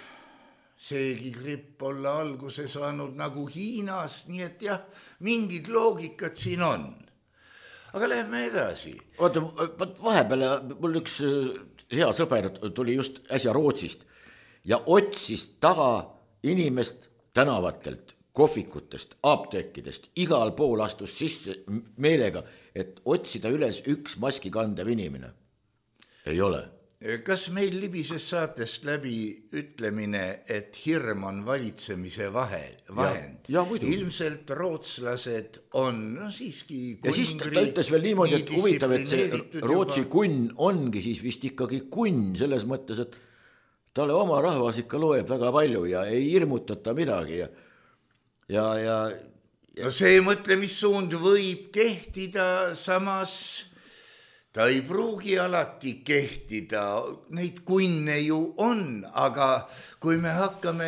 seegi gripp olla alguse saanud nagu Hiinas, nii et jah, mingid loogikad siin on. Aga lähme edasi. Oota, vahepeal mul üks hea sõber tuli just äsja Rootsist ja otsis taga inimest tänavatelt, kohvikutest, apteekidest, igal pool astus sisse meelega, et otsida üles üks maski kandev inimene. Ei ole. Kas meil libises saatest läbi ütlemine, et hirm on valitsemise vahe, vahend? Ja, ja, ilmselt rootslased on no, siiski ja siis ta ütles veel niimoodi, et huvitav, et see Rootsi juba... kunn ongi siis vist ikkagi kunn selles mõttes, et talle oma rahvas ikka loeb väga palju ja ei hirmutata midagi ja, ja, ja, ja... No see mõtlemissuund võib kehtida, samas ta ei pruugi alati kehtida, neid kunne ju on, aga kui me hakkame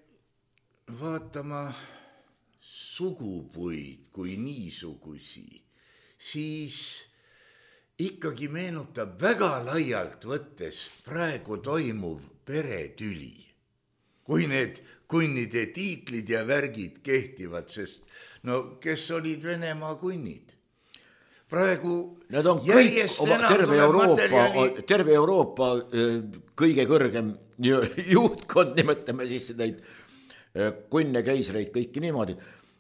vaatama sugupuid kui niisugusi, siis ikkagi meenutab väga laialt võttes praegu toimuv peretüli. Kui need kunnide tiitlid ja värgid kehtivad, sest no kes olid Venemaa kunnid? Praegu need on kõik oma, terve, Euroopa, materjali... terve Euroopa kõige kõrgem juhtkond, nimetame siis neid kunne, keisreid, kõiki niimoodi.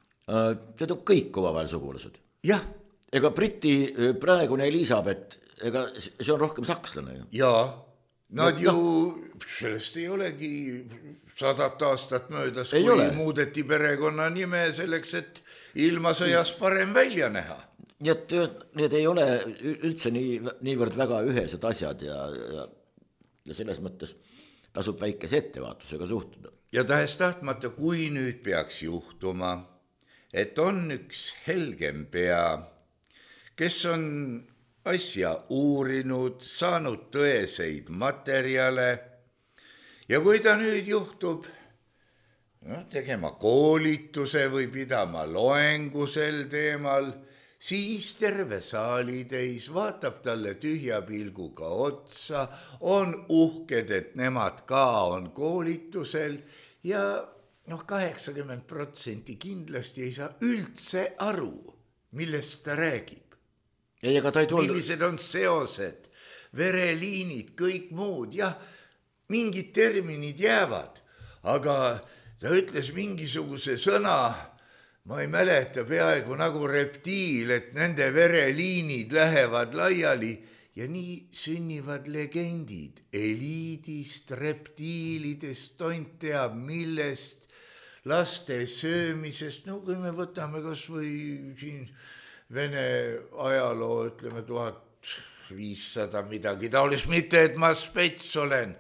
Need on kõik omavahel sugulased. Jah. Ega Briti praegune Elisabeth, ega see on rohkem sakslane ju. Jaa, nad ju, sellest ei olegi sadat aastat möödas, kui ole. Muudeti perekonna nime selleks, et ilma sõjas parem välja näha. Nii et need ei ole üldse nii, niivõrd väga ühesed asjad ja, ja, ja selles mõttes tasub väikese ettevaatusega suhtuda. Ja tahes tahtmata, kui nüüd peaks juhtuma, et on üks helgem pea, kes on asja uurinud, saanud tõeseid materjale ja kui ta nüüd juhtub no, tegema koolituse või pidama loengu sel teemal, siis terve saalitäis vaatab talle tühja pilguga otsa, on uhked, et nemad ka on koolitusel ja noh, kaheksakümmend protsenti kindlasti ei saa üldse aru, millest ta räägib. Ei, aga ta ei tulnud... Millised on seosed, vereliinid, kõik muud, jah, mingid terminid jäävad, aga ta ütles mingisuguse sõna, ma ei mäleta peaaegu nagu reptiil, et nende vereliinid lähevad laiali ja nii sünnivad legendid eliidist, reptiilidest, tont teab millest, laste söömisest, no kui me võtame kas või siin Vene ajaloo, ütleme tuhat viissada midagi taolist, mitte et ma spets olen,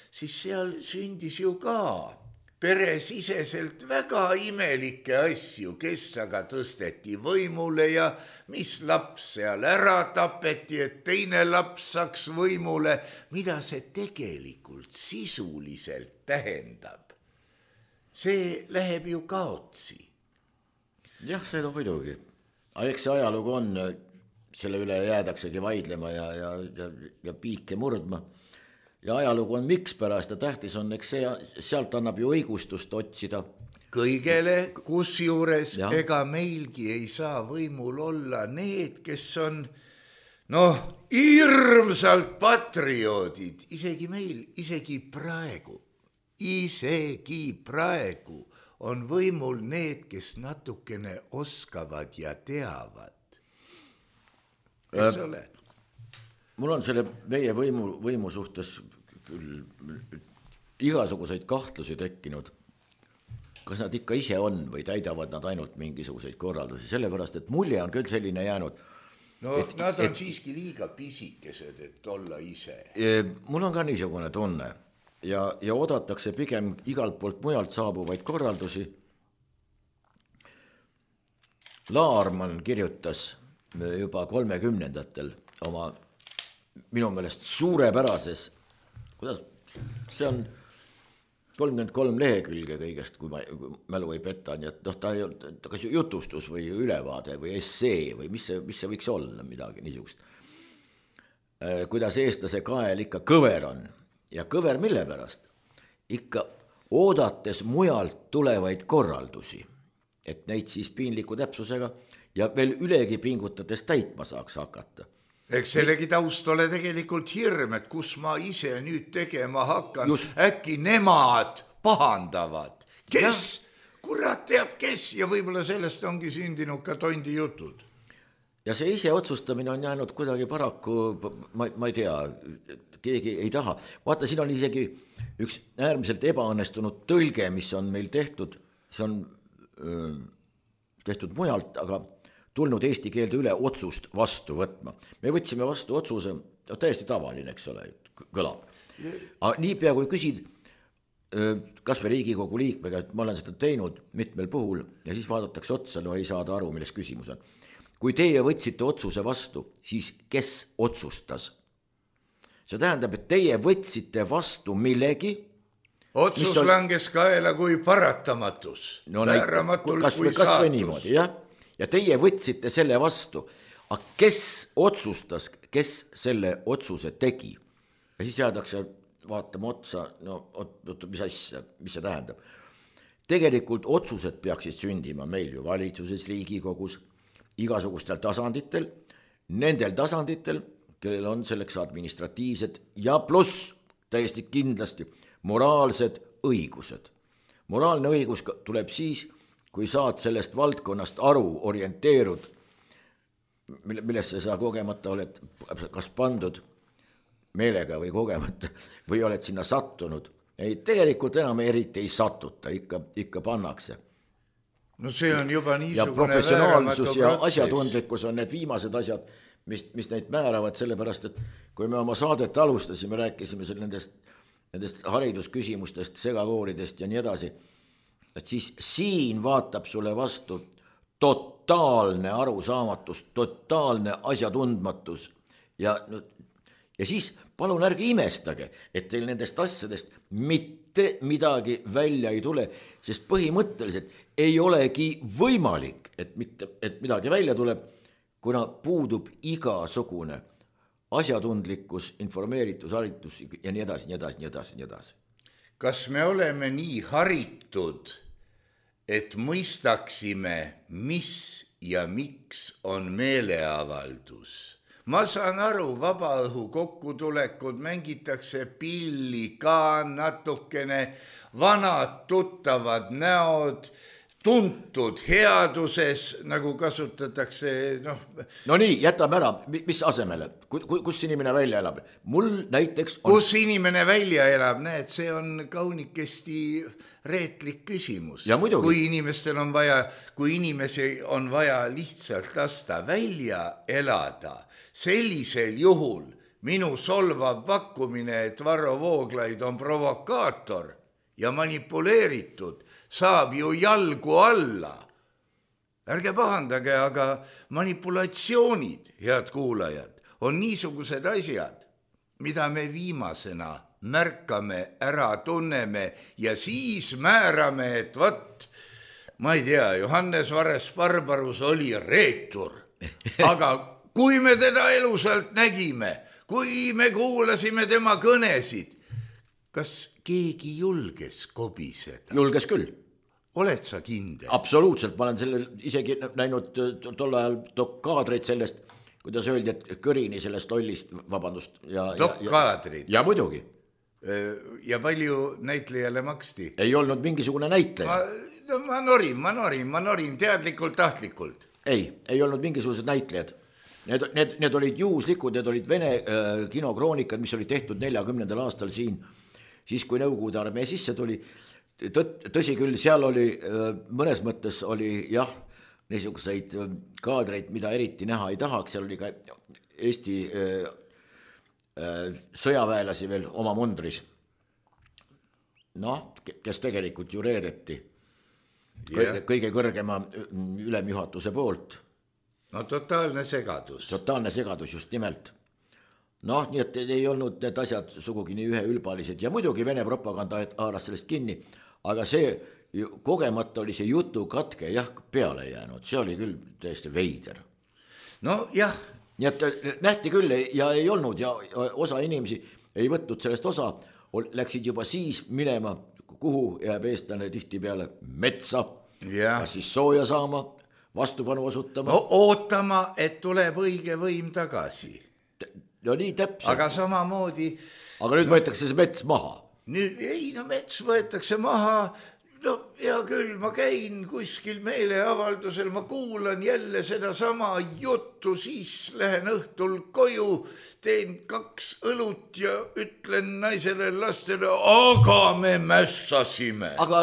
siis seal sündis ju ka peresiseselt väga imelikke asju, kes aga tõsteti võimule ja mis laps seal ära tapeti, et teine laps saaks võimule, mida see tegelikult sisuliselt tähendab. See läheb ju kaotsi. Jah, see on muidugi. Aga eks see ajalugu on, selle üle jäädaksegi vaidlema ja, ja, ja, ja piike murdma. Ja ajalugu on miks pärast ja tähtis on, eks see, sealt annab ju õigustust otsida. Kõigele, kus juures ja. Ega meilgi ei saa võimul olla need, kes on noh, hirmsalt patrioodid, isegi meil, isegi praegu, isegi praegu on võimul need, kes natukene oskavad ja teavad. Eks äh. ole? Mul on selle meie võimu, võimu suhtes küll igasuguseid kahtlusi tekkinud. Kas nad ikka ise on või täidavad nad ainult mingisuguseid korraldusi, sellepärast, et mulje on küll selline jäänud. No et, nad on et, siiski liiga pisikesed, et olla ise. Mul on ka niisugune tunne ja, ja odatakse pigem igalt poolt mujalt saabuvaid korraldusi. Laarman kirjutas juba kolmekümnendatel oma minu meelest suurepärases, kuidas see on kolmkümmend kolm lehekülge kõigest, kui ma kui mälu ei peta, nii et noh, ta ei olnud kas jutustus või ülevaade või essee või mis see, mis see võiks olla midagi niisugust. Kuidas eestlase kael ikka kõver on ja kõver mille pärast? Ikka oodates mujalt tulevaid korraldusi, et neid siis piinliku täpsusega ja veel ülegi pingutades täitma saaks hakata. Eks sellegi taust ole tegelikult hirm, et kus ma ise nüüd tegema hakkan, Just. äkki nemad pahandavad. Kes? Ja. Kurat teab kes ja võib-olla sellest ongi sündinud ka tondi jutud. Ja see ise otsustamine on jäänud kuidagi paraku, ma, ma ei tea, keegi ei taha. Vaata, siin on isegi üks äärmiselt ebaõnnestunud tõlge, mis on meil tehtud, see on öö, tehtud mujalt, aga tulnud eesti keelde üle otsust vastu võtma. Me võtsime vastu otsuse, täiesti tavaline, eks ole, kõlab. Aga niipea kui küsid, kas või Riigikogu liikmega, et ma olen seda teinud mitmel puhul ja siis vaadatakse otsa, no ei saada aru, milles küsimus on. Kui teie võtsite otsuse vastu, siis kes otsustas? See tähendab, et teie võtsite vastu millegi. Otsus on... langes kaela kui paratamatus. No näitab, kas või, kas või niimoodi, jah. Ja teie võtsite selle vastu, aga kes otsustas, kes selle otsuse tegi? Ja siis jäädakse vaatama otsa, no mis asja, mis see tähendab. Tegelikult otsused peaksid sündima meil ju valitsuses, Riigikogus, igasugustel tasanditel, nendel tasanditel, kellel on selleks administratiivsed ja pluss täiesti kindlasti moraalsed õigused. Moraalne õigus tuleb siis, kui saad sellest valdkonnast aru, orienteerud, millesse sa kogemata oled kas pandud meelega või kogemata või oled sinna sattunud. Ei, tegelikult enam eriti ei satuta, ikka, ikka pannakse. No see on juba niisugune ja professionaalsus ja asjatundlikkus on need viimased asjad, mis, mis neid määravad, sellepärast, et kui me oma saadet alustasime, rääkisime nendest, nendest haridusküsimustest, segakooridest ja nii edasi, et siis siin vaatab sulle vastu totaalne arusaamatus, totaalne asjatundmatus ja, ja siis palun ärge imestage, et teil nendest asjadest mitte midagi välja ei tule, sest põhimõtteliselt ei olegi võimalik, et, mitte, et midagi välja tuleb, kuna puudub igasugune asjatundlikkus, informeeritus, haritus ja nii edasi, nii edasi, nii edasi, nii edasi. Kas me oleme nii haritud, et mõistaksime, mis ja miks on meeleavaldus? Ma saan aru, vabaõhu kokkutulekud, mängitakse pilli ka natukene, vanad tuttavad näod, tuntud headuses, nagu kasutatakse, noh. No nii, jätame ära, mis asemele, kus inimene välja elab? Mul näiteks on... Kus inimene välja elab, näed, see on kaunikesti reetlik küsimus. Kui inimestel on vaja, kui inimesi on vaja lihtsalt lasta välja elada, sellisel juhul minu solvav pakkumine, et Varro Vooglaid on provokaator ja manipuleeritud, saab ju jalgu alla. Ärge pahandage, aga manipulatsioonid, head kuulajad, on niisugused asjad, mida me viimasena märkame, ära tunneme ja siis määrame, et vat, ma ei tea, Johannes Vares-Barbarus oli reetur. Aga kui me teda elusalt nägime, kui me kuulasime tema kõnesid, kas keegi julges kobiseda? Julges küll. Oled sa kindel? Absoluutselt, ma olen selle isegi näinud tol ajal kaadreid sellest, kuidas öeldi, et kõrini sellest lollist, vabandust. Dokkaadrid? Ja muidugi. Ja palju näitlejale maksti? Ei olnud mingisugune näitleja. Ma, no, ma norin, ma norin, ma norin teadlikult, tahtlikult. Ei, ei olnud mingisugused näitlejad. Need, need, need olid juhuslikud, need olid Vene äh, kinokroonikad, mis oli tehtud neljakümnendal aastal siin, siis kui Nõukogude armee sisse tuli. Tõsi küll, seal oli mõnes mõttes oli jah, niisuguseid kaadreid, mida eriti näha ei tahaks, seal oli ka Eesti äh, äh, sõjaväelasi veel oma mundris. Noh, kes tegelikult ju reedeti kõige, yeah. kõige kõrgema ülemjuhatuse poolt. No totaalne segadus. Totaalne segadus just nimelt. Noh, nii et ei olnud need asjad sugugi nii üheülbalised ja muidugi Vene propaganda haaras sellest kinni, aga see kogemata oli see jutu katke jah peale jäänud, see oli küll täiesti veider. No jah. Nii et nähti küll ja ei olnud ja osa inimesi ei võtnud sellest osa, läksid juba siis minema, kuhu jääb eestlane tihti peale metsa, ja. Kas siis sooja saama, vastupanu osutama. No ootama, et tuleb õige võim tagasi. No nii täpselt. Aga samamoodi. Aga nüüd no, võetakse see mets maha. Nüüd ei, no mets võetakse maha. No hea küll, ma käin kuskil meeleavaldusel, ma kuulan jälle seda sama juttu, siis lähen õhtul koju, teen kaks õlut ja ütlen naisele lastele, aga me mässasime. Aga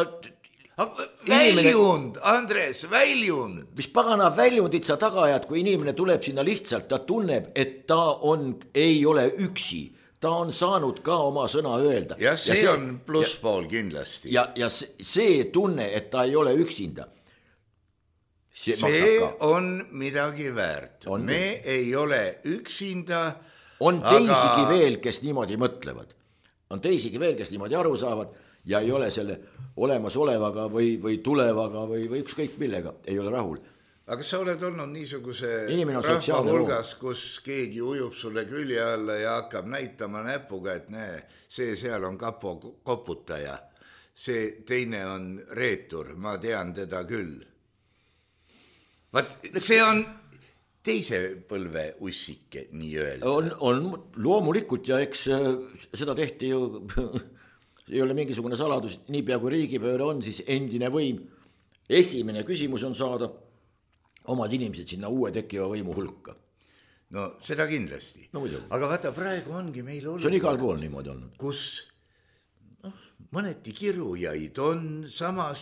väljund, Andres, väljund. Mis pagana väljundid sa taga ajad, kui inimene tuleb sinna lihtsalt, ta tunneb, et ta on, ei ole üksi. Ta on saanud ka oma sõna öelda. Ja see, ja see on plusspool kindlasti. Ja, ja see, see tunne, et ta ei ole üksinda. See, see on midagi väärt. On me nii. Ei ole üksinda. On teisigi aga... veel, kes niimoodi mõtlevad. On teisigi veel, kes niimoodi aru saavad. Ja ei ole selle olemasolevaga või, või tulevaga või, või ükskõik millega, ei ole rahul. Aga sa oled olnud niisuguse rahva hulgas, kus keegi ujub sulle külje alla ja hakkab näitama näpuga, et näe, see seal on kapo koputaja, see teine on reetur, ma tean teda küll. Vaat see on teise põlve ussike, nii öelda. On, on loomulikult ja eks seda tehti ju... ei ole mingisugune saladus, niipea kui riigipööre on, siis endine võim. Esimene küsimus on saada omad inimesed sinna uue tekkiva võimu hulka. No seda kindlasti. No, aga vaata, praegu ongi meil olnud. See on igal pool niimoodi olnud. Kus noh, mõneti kirujaid on, samas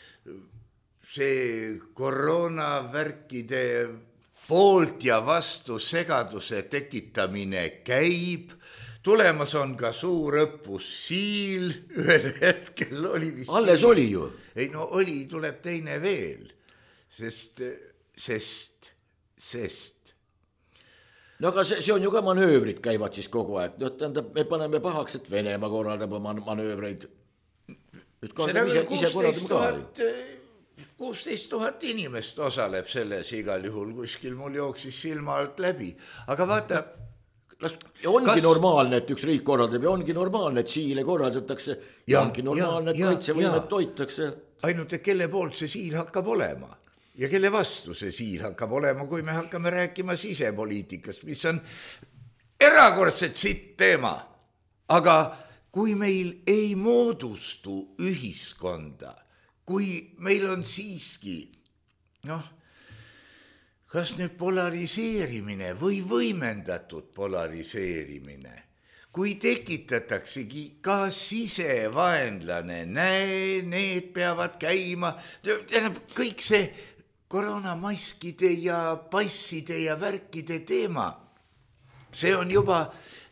see koroonavärkide poolt ja vastu segaduse tekitamine käib. Tulemas on ka suur õppus Siil, ühel hetkel oli vist... Alles siil. Oli ju. Ei, no oli, tuleb teine veel, sest, sest, sest. No aga see, see on ju ka manöövrid käivad siis kogu aeg. No, tähendab, me paneme pahaks, et Venemaa korraldab oma manöövreid. Seda küll kuusteist tuhat inimest osaleb selles igal juhul, kuskil mul jooksis silma alt läbi. Aga vaata... Ja ongi kas... normaalne, et üks riik korraldab ja ongi normaalne, et siile korraldatakse ja ongi normaalne, et kaitsevõimet toitakse. Ainult, et kelle poolt see siil hakkab olema ja kelle vastu see siil hakkab olema, kui me hakkame rääkima sisepoliitikast, mis on erakordselt sitt teema. Aga kui meil ei moodustu ühiskonda, kui meil on siiski, noh, kas nüüd polariseerimine või võimendatud polariseerimine, kui tekitataksegi ka sisevaenlane, näe, need peavad käima, kõik see koroonamaskide ja passide ja värkide teema, see on juba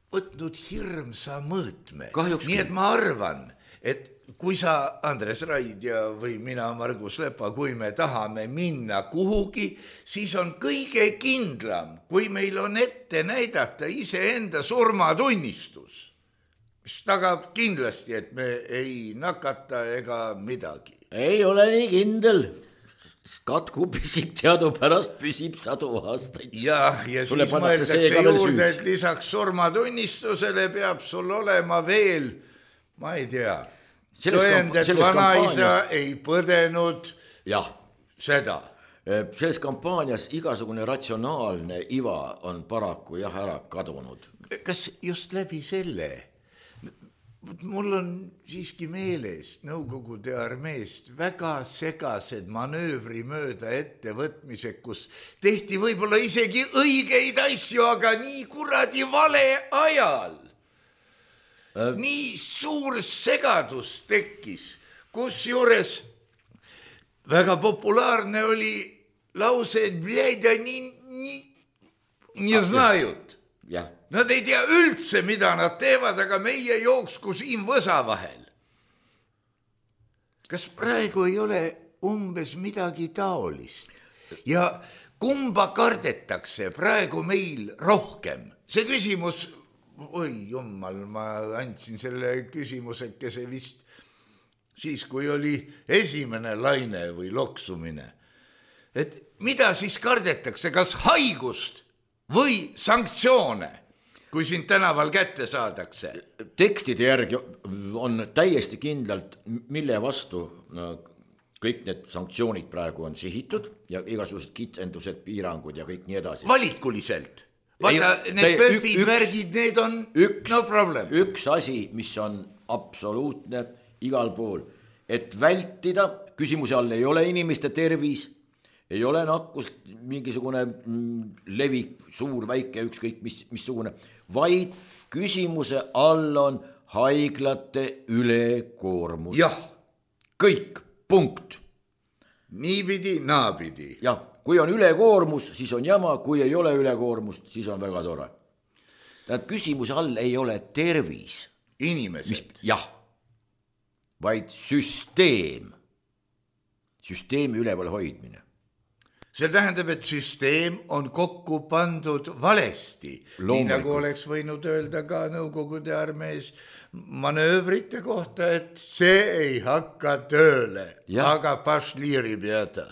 võtnud hirmsa mõõtme. Kahjuks nii et ma arvan, et kui sa, Andres Raid ja või mina, Margus Lepa, kui me tahame minna kuhugi, siis on kõige kindlam, kui meil on ette näidata iseenda surmatunnistus, mis tagab kindlasti, et me ei nakata ega midagi. Ei ole nii kindel. Katkupisik teadupärast püsib sadu aastaid. Ja, ja Sule siis mõeldakse juurde, et lisaks surmatunnistusele peab sul olema veel, ma ei tea, tõend, et vanaisa ei põdenud ja. Seda. Selles kampaanias igasugune ratsionaalne iva on paraku jah ära kadunud. Kas just läbi selle? Mul on siiski meeles Nõukogude armeest väga segased manöövri mööda ettevõtmised, kus tehti võib-olla isegi õigeid asju, aga nii kuradi vale ajal. Äh. Nii suur segadus tekkis, kus juures väga populaarne oli lause, et bljeda nii, nii, nii znajut. Jah. Nad ei tea üldse, mida nad teevad, aga meie jooksku siin võsa vahel. Kas praegu ei ole umbes midagi taolist? Ja kumba kardetakse praegu meil rohkem? See küsimus, oi jummal, ma andsin selle küsimusekese vist siis, kui oli esimene laine või loksumine. Et mida siis kardetakse, kas haigust või sanktsioone? Kui siin tänaval kätte saadakse. Tekstide järgi on täiesti kindlalt, mille vastu kõik need sanktsioonid praegu on sihitud ja igasugused kitsendused, piirangud ja kõik nii edasi. Valikuliselt. Vaata, need pööfid, värgid, need on üks, no problem. Üks asi, mis on absoluutne igal pool, et vältida, küsimuse all ei ole inimeste tervis, ei ole nakkus mingisugune levik, suur, väike, ükskõik mis, missugune, vaid küsimuse all on haiglate ülekoormus. Jah. Kõik, punkt. Niipidi, naapidi. Jah, kui on ülekoormus, siis on jama, kui ei ole ülekoormust, siis on väga tore. Tähendab, küsimuse all ei ole tervis. Inimesed. Mis, jah, vaid süsteem. Süsteemi üleval hoidmine. See tähendab, et süsteem on kokku pandud valesti. Nii nagu oleks võinud öelda ka Nõukogude armees manöövrite kohta, et see ei hakka tööle, ja. Aga pašliiri peada.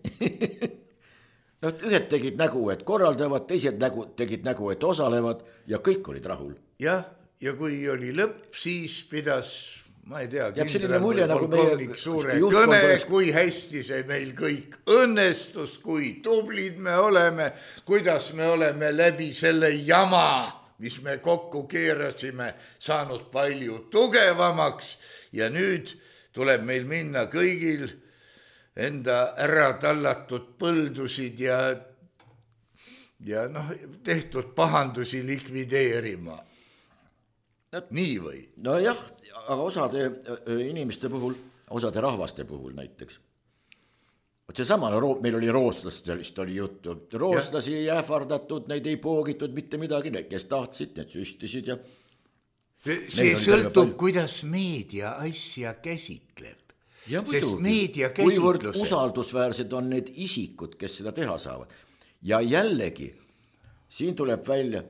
No, ühed tegid nägu, et korraldavad, teised nägu, tegid nägu, et osalevad ja kõik olid rahul. Jah, ja kui oli lõpp, siis pidas... ma ei tea, kindral või polkovnik suure kõne, oleks... kui hästi see meil kõik õnnestus, kui tublid me oleme, kuidas me oleme läbi selle jama, mis me kokku keerasime, saanud palju tugevamaks ja nüüd tuleb meil minna kõigil enda ära tallatud põldusid ja, ja noh, tehtud pahandusi likvideerima. Nii või? No jah, aga osade inimeste puhul, osade rahvaste puhul näiteks. See sama, meil oli rootslastest oli juttu. Rootslasi ei ähvardatud, neid ei poogitud mitte midagi, need, kes tahtsid, need süstisid ja... See sõltub, kuidas meedia asja käsitleb. Ja sest meedia käsitlused... Kuivõrd usaldusväärsed on need isikud, kes seda teha saavad. Ja jällegi, siin tuleb välja...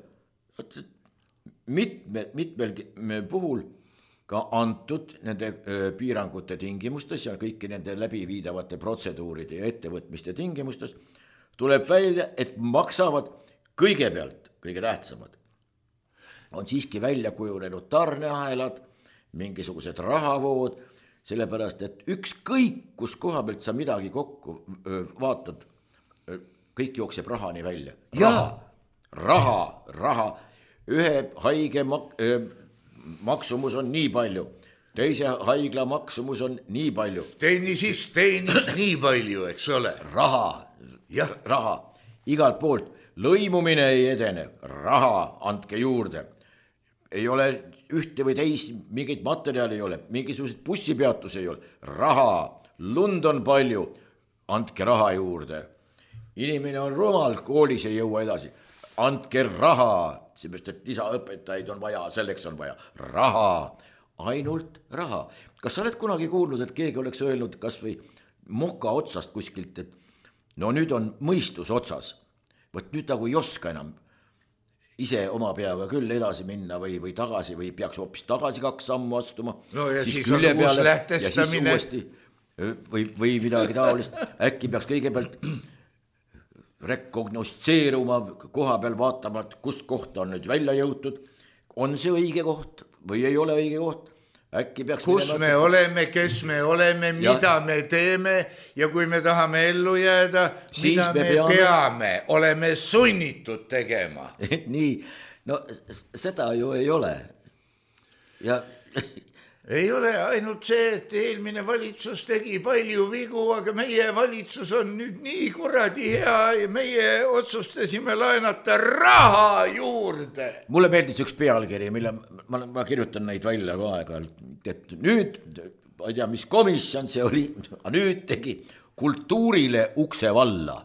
Mitme, mitmel puhul ka antud nende piirangute tingimustes ja kõiki nende läbiviidavate protseduuride ja ettevõtmiste tingimustes tuleb välja, et maksavad kõigepealt, kõige tähtsamad. On siiski välja kujunenud tarneahelad, mingisugused rahavood, sellepärast, et ükskõik, kus koha pealt sa midagi kokku vaatad, kõik jookseb rahani välja. Raha, raha, raha. Ühe haige mak- maksumus on nii palju, teise haigla maksumus on nii palju. Teeni siis teenis nii palju, eks ole. Raha, jah, raha, igalt poolt, lõimumine ei edene, raha andke juurde. Ei ole ühte või teist, mingit materjali ei ole, mingisugused bussipeatus ei ole, raha, lund on palju, andke raha juurde. Inimene on rumal, koolis ei jõua edasi. andke raha, seepärast et lisaõpetajaid on vaja, selleks on vaja raha, ainult raha. Kas sa oled kunagi kuulnud, et keegi oleks öelnud kas või moka otsast kuskilt, et no nüüd on mõistus otsas, võt nüüd nagu ei oska enam ise oma peaga küll edasi minna või, või tagasi või peaks hoopis tagasi kaks sammu astuma. No ja siis, siis on uus lähtestamine. Või, või midagi taolist, äkki peaks kõigepealt rekognosseeruma koha peal vaatama, et kus kohta on nüüd välja jõutud, on see õige koht või ei ole õige koht. Äkki peaks kus me et... oleme, kes me oleme, mida ja. me teeme ja kui me tahame ellu jääda, siis mida me, me peame... peame, oleme sunnitud tegema. Nii, no seda ju ei ole. Ja... ei ole ainult see, et eelmine valitsus tegi palju vigu, aga meie valitsus on nüüd nii kuradi hea ja meie otsustasime laenata raha juurde. Mulle meeldis üks pealkiri, mille ma, ma kirjutan neid välja ka aeg-ajalt, et nüüd, ma ei tea, mis komisjon see oli, nüüd tegi kultuurile ukse valla.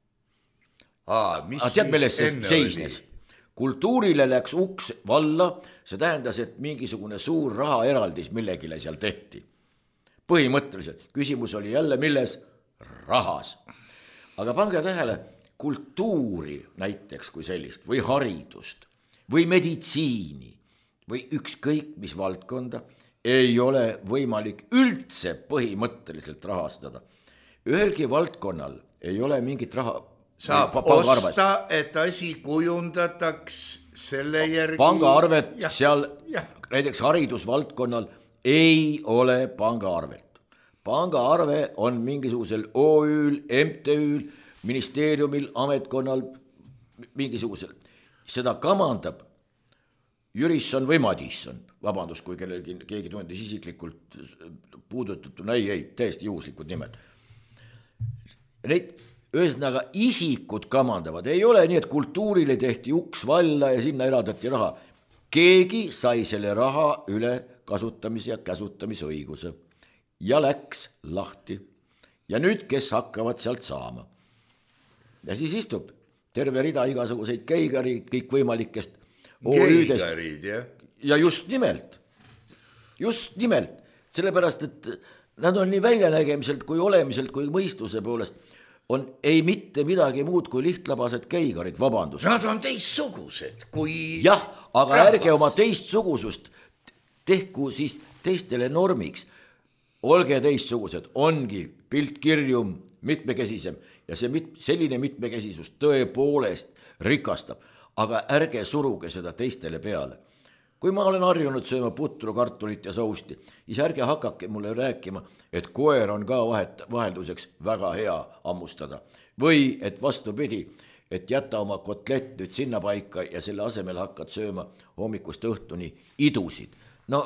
Aa, mis tead, milles see seisnes? Kultuurile läks uks valla, see tähendas, et mingisugune suur rahaeraldis millegile seal tehti. Põhimõtteliselt, küsimus oli jälle milles? Rahas. Aga pange tähele, kultuuri näiteks kui sellist, või haridust, või meditsiini, või ükskõik mis valdkonda, ei ole võimalik üldse põhimõtteliselt rahastada. Ühelgi valdkonnal ei ole mingit raha saab osta, et asi kujundataks selle järgi. Pangaarvet ja, seal ja. Näiteks haridusvaldkonnal ei ole pangaarvet. Pangaarve on mingisugusel O Ü-l, M T Ü-l, ministeeriumil, ametkonnal, mingisugusel. Seda kamandab Jürisson või Madisson. Vabandust, kui kellelgi, keegi tundis isiklikult puudututuna, ei, ei, täiesti juhuslikud nimed. Neid ühesõnaga isikud kamandavad, ei ole nii, et kultuurile tehti uks valla ja sinna eraldati raha. Keegi sai selle raha üle kasutamise ja käsutamisõiguse ja läks lahti. Ja nüüd, kes hakkavad sealt saama. Ja siis istub terve rida igasuguseid keigarid, kõik võimalikest O Ü-dest. Keigarid, jah. Ja just nimelt, just nimelt, sellepärast, et nad on nii väljanägemiselt kui olemiselt kui mõistuse poolest on ei mitte midagi muud kui lihtlabased keigarid, vabandust. Nad on teistsugused kui... Jah, aga rahvas. Ärge oma teistsugusust tehku siis teistele normiks. Olge teistsugused, ongi piltkirjum, mitmekesisem ja see mit, selline mitmekesisus tõepoolest rikastab, aga ärge suruge seda teistele peale. Kui ma olen harjunud sööma putru, kartulit ja sousti, siis ärge hakake mulle rääkima, et koer on ka vahet, vahelduseks väga hea ammustada. Või et vastupidi, et jätta oma kotlett nüüd sinna paika ja selle asemel hakkad sööma hommikust õhtuni idusid. No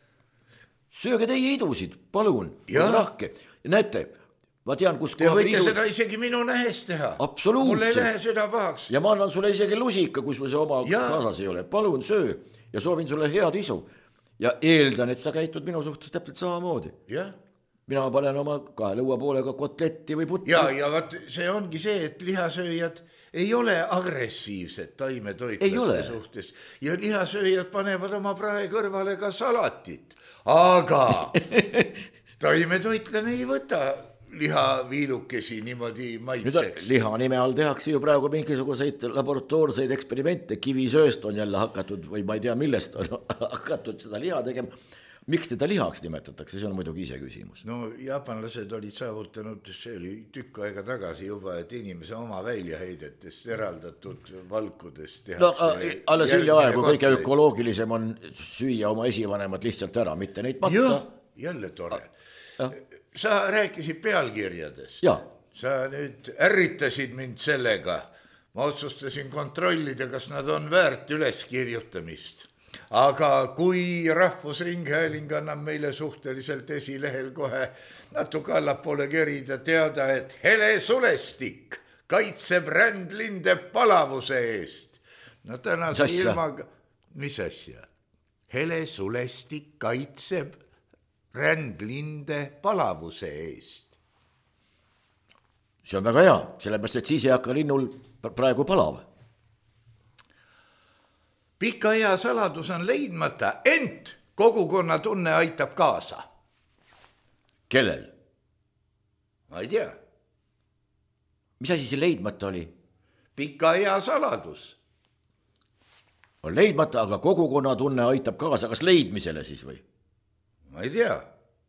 sööge teie idusid, palun, rahke. Ja näete, ma tean, kus te võite idu... seda isegi minu nähes teha. Absoluutselt. Mul ei lähe süda pahaks. Ja ma annan sulle isegi lusika, kus see oma ja. Kaasas ei ole. Palun söö. Ja soovin sulle head isu ja eeldan, et sa käitud minu suhtes täpselt samamoodi. Ja. Mina panen oma kahe lõua poolega kotletti või putru. Ja, ja vaat see ongi see, et lihasööjad ei ole agressiivsed taimetoitlaste suhtes ja lihasööjad panevad oma prae kõrvale ka salatit, aga taimetoitlane ei võta lihaviilukesi niimoodi maitseks. Liha nime all tehakse ju praegu mingisuguseid laboratoorseid eksperimente, kivisööst on jälle hakatud või ma ei tea millest on hakatud seda liha tegema. Miks teda lihaks nimetatakse, see on muidugi ise küsimus. No jaapanlased olid saavutanud, see oli tükk aega tagasi juba, et inimese oma väljaheidetest eraldatud valkudest tehakse. No alles hilja aegu kõige ökoloogilisem on süüa oma esivanemad lihtsalt ära, mitte neid matta. Jah, jälle tore. Ja. Sa rääkisid pealkirjadest. Ja. Sa nüüd ärritasid mind sellega. Ma otsustasin kontrollida, kas nad on väärt üleskirjutamist. Aga kui Rahvusringhääling annab meile suhteliselt esilehel kohe natuke allapoole kerida teada, et Hele Sulestik kaitseb rändlinde palavuse eest. No tänase ilmaga... Mis asja? Hele Sulestik kaitseb rändlinde palavuse eest. See on väga hea, sellepärast, et siis ei hakka linnul praegu palav. pika ea saladus on leidmata, ent kogukonna tunne aitab kaasa. Kellel? Ma ei tea. Mis asi see leidmata oli? Pika ea saladus. On leidmata, aga kogukonna tunne aitab kaasa, kas leidmisele siis või? Ma ei tea.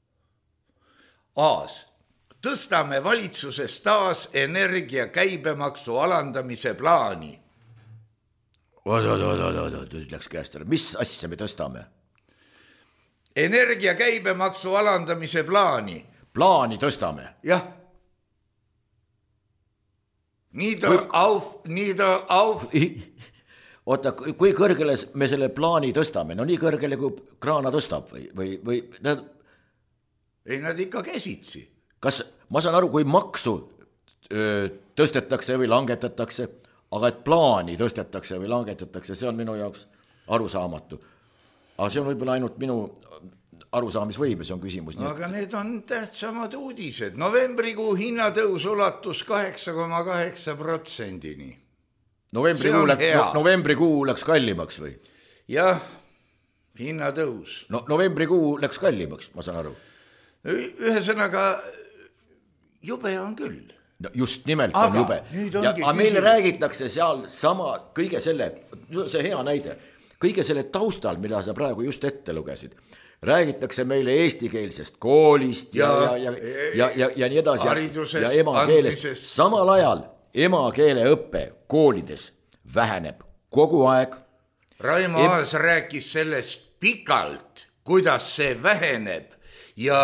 Aas, tõstame valitsuses taas energia käibemaksu alandamise plaani. Oot, oot, oot, oot, oot, nüüd läks käest ära. Mis asja me tõstame? Energia käibemaksu alandamise plaani. Plaani tõstame? Jah. Nieder auf, nieder auf. Oota, kui kõrgele me selle plaani tõstame? No nii kõrgele, kui kraana tõstab või, või, või nad... Ei, nad ikka käsitsi. Kas, ma saan aru, kui maksu öö, tõstetakse või langetatakse, aga et plaani tõstetakse või langetatakse, see on minu jaoks arusaamatu. Aga see on võib-olla ainult minu arusaamisvõime, see on küsimus. No, aga need on tähtsamad uudised. Novembrikuu hinnatõus ulatus kaheksa koma kaheksa protsendini. Novembrikuu, läks, no, novembrikuu läks kallimaks või? Jah, hinnatõus. No, novembrikuu läks kallimaks, ma saan aru. Ühesõnaga, jube on küll. No just nimelt aga, on jube. Ja, aga meile räägitakse seal sama kõige selle, see hea näide, kõige selle taustal, mida sa praegu just ette lugesid, räägitakse meile eestikeelsest koolist ja, ja, ja, ja, ja, ja nii edasi ja, ja emakeelest. Samal ajal emakeele õppe koolides väheneb kogu aeg. Raimo em... Aas rääkis sellest pikalt, kuidas see väheneb ja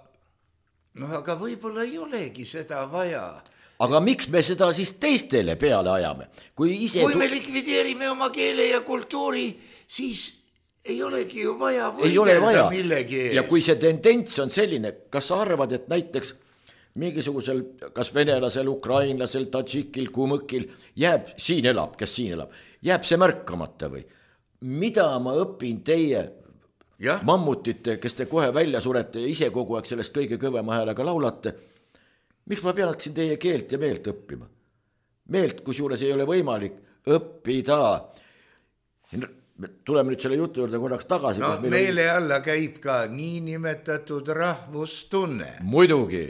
no aga võib-olla ei olegi seda vaja. Aga miks me seda siis teistele peale ajame? Kui, ise kui me likvideerime oma keele ja kultuuri, siis ei olegi ju vaja võidelda millegi ees. Ja kui see tendents on selline, kas sa arvad, et näiteks mingisugusel, kas venelasel, ukrainlasel, tadžikil, kumõkil jääb, siin elab, kes siin elab, jääb see märkamata või? Mida ma õpin teie ja? Mammutite, kes te kohe välja surete ja ise kogu aeg sellest kõige kõvema häälega laulate, miks ma peaksin teie keelt ja meelt õppima? Meelt, kus juures ei ole võimalik õppida. Tuleme nüüd selle jutu juurde korraks tagasi. No meile on... alla käib ka niinimetatud rahvustunne. Muidugi.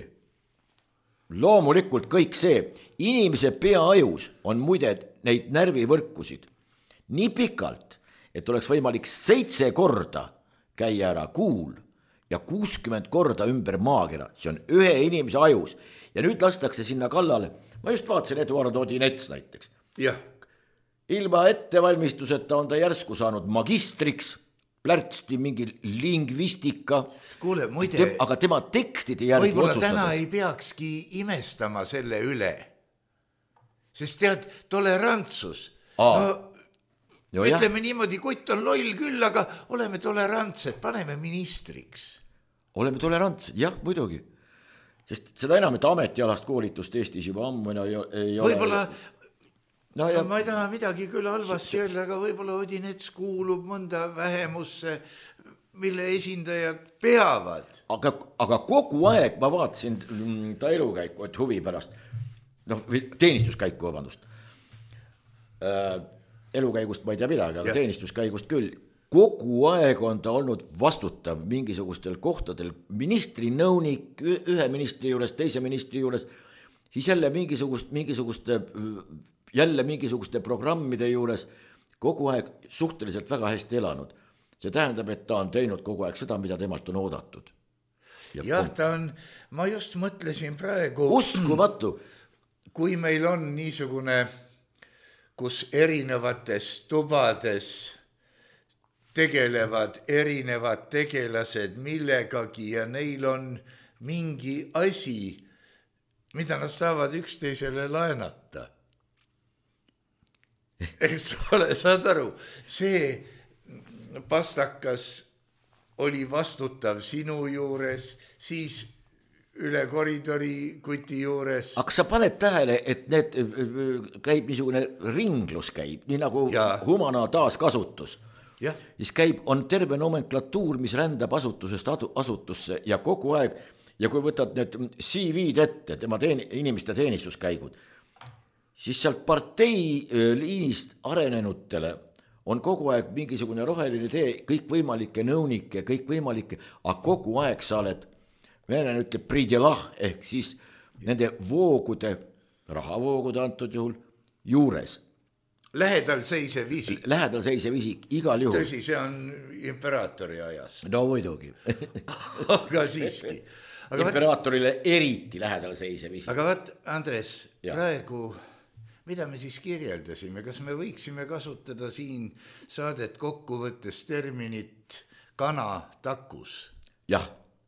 Loomulikult kõik see, inimese peaajus on muide neid närvivõrkusid nii pikalt, et oleks võimalik seitse korda käia ära kuul ja kuuskümmend korda ümber maakera. See on ühe inimese ajus ja nüüd lastakse sinna kallale. Ma just vaatasin Eduard Odinets näiteks. Jah. Ilma ettevalmistuseta on ta järsku saanud magistriks, plärtsti mingi lingvistika. Kuule, muide, Tem, aga tema tekstide järgi võib-olla otsustades. täna ei peakski imestama selle üle. Sest tead, tolerantsus. Aa. No, jo, ütleme jah. Niimoodi, kutt on loll küll, aga oleme tolerantsed, paneme ministriks. Oleme tolerantsed, jah, muidugi. Sest seda enam, et ametialast koolitust Eestis juba ammu ei ole. Võib-olla... No, ja... ma ei taha midagi küll halvasti öelda, aga võib-olla Odinets kuulub mõnda vähemusse, mille esindajad peavad. Aga, aga kogu aeg ma vaatasin ta elukäiku, et huvi pärast, noh, teenistuskäiku, vabandust. Äh, elukäigust ma ei tea midagi, aga ja. Teenistuskäigust küll. Kogu aeg on ta olnud vastutav mingisugustel kohtadel, ministri nõunik, ühe ministri juures, teise ministri juures, siis jälle mingisugust, mingisuguste... jälle mingisuguste programmide juures kogu aeg suhteliselt väga hästi elanud. See tähendab, et ta on teinud kogu aeg seda, mida temalt on oodatud. Ja jah, ta on, ma just mõtlesin praegu... Uskumatu! Kui meil on niisugune, kus erinevates tubades tegelevad erinevad tegelased millegagi ja neil on mingi asi, mida nad saavad üksteisele laenata. Eks ole, saad aru, see pastakas oli vastutav sinu juures, siis üle koridori kuti juures. Aga sa paned tähele, et need käib niisugune ringlus käib, nii nagu ja. Humana taaskasutus. Ja. Siis käib, on terve nomenklatuur, mis rändab asutusest asutusse ja kogu aeg, ja kui võtad need C V-d ette, tema teen, inimeste teenistuskäigud, siis sealt partei liinist arenenutele on kogu aeg mingisugune roheline tee, kõik võimalikke nõunikke, kõik võimalikke, aga kogu aeg sa oled, venelane ütleb pridelah, ehk siis nende voogude, rahavoogude antud juhul, juures. Lähedal seisev isik. Lähedal seisev isik, igal juhul. Tõsi, see on imperaatori ajas. No muidugi. Aga siiski. Aga Imperaatorile vaat, eriti lähedal seisev isik. Aga vaat, Andres, ja. praegu, mida me siis kirjeldasime, kas me võiksime kasutada siin saadet kokkuvõttes terminit kanatakus? Jah.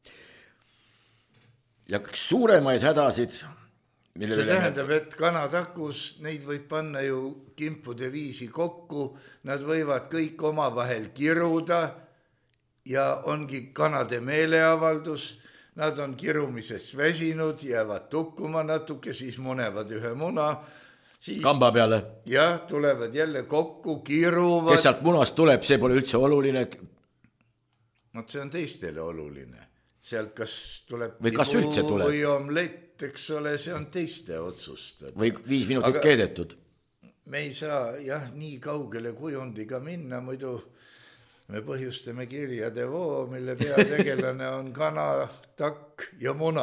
Ja suuremaid hädasid, mille see tähendab, et kanatakus, neid võib panna ju kimpude viisi kokku, nad võivad kõik omavahel kiruda ja ongi kanade meeleavaldus, nad on kirumisest väsinud, jäävad tukkuma natuke, siis munevad ühe muna, siis kamba peale. Jah, tulevad jälle kokku, kiruvad. Kes sealt munast tuleb, see pole üldse oluline. No see on teistele oluline. Sealt kas tuleb või kas üldse tuleb või omlett, eks ole, see on teiste otsustada. Või viis minutit Aga keedetud. Me ei saa jah nii kaugele kujundiga minna, muidu me põhjustame kirjade voo, mille peategelane on kana, takk ja muna.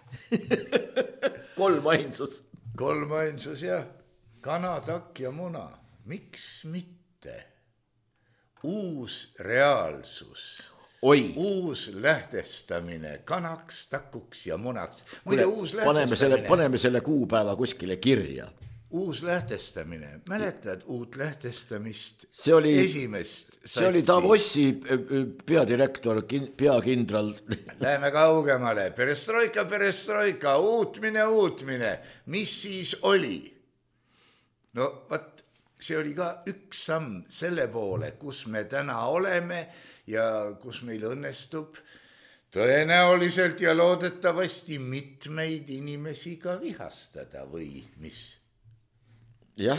Kolm ainsus. Kolm ainsus, jah. Kana, takk ja muna. Miks mitte? Uus reaalsus. Oi. Uus lähtestamine kanaks, takuks ja munaks. Muide, uus paneme selle, paneme selle kuupäeva kuskile kirja. Uus lähtestamine. Mäletad uut lähtestamist? See oli, esimest satsi. See oli Davossi peadirektor, peakindral. Läheme kaugemale. Perestroika, perestroika, uutmine, uutmine. Mis siis oli? No, vaat, see oli ka üks samm selle poole, kus me täna oleme ja kus meil õnnestub tõenäoliselt ja loodetavasti mitmeid inimesi ka vihastada või mis? Jah,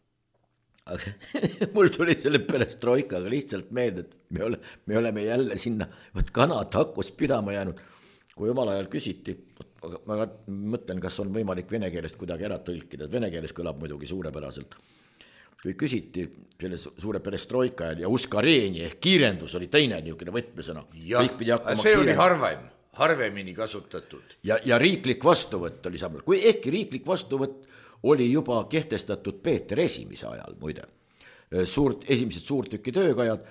aga mul tuli selle perestroikaga lihtsalt meelde, et me, ole, me oleme jälle sinna võt kanatakus pidama jäänud. Kui omal ajal küsiti, ma mõtlen, kas on võimalik vene keelest kuidagi ära tõlkida, vene keeles kõlab muidugi suurepäraselt. Kui küsiti selle suure perestroika ja uskareeni ehk kiirendus oli teine niisugune võtmesõna. Jah, see oli harvem, harvemini kasutatud. Ja, ja riiklik vastuvõtt oli samal. Kui ehkki riiklik vastuvõtt oli juba kehtestatud Peeter Esimese ajal, muide. Suurt, esimesed suurtüki töökajad,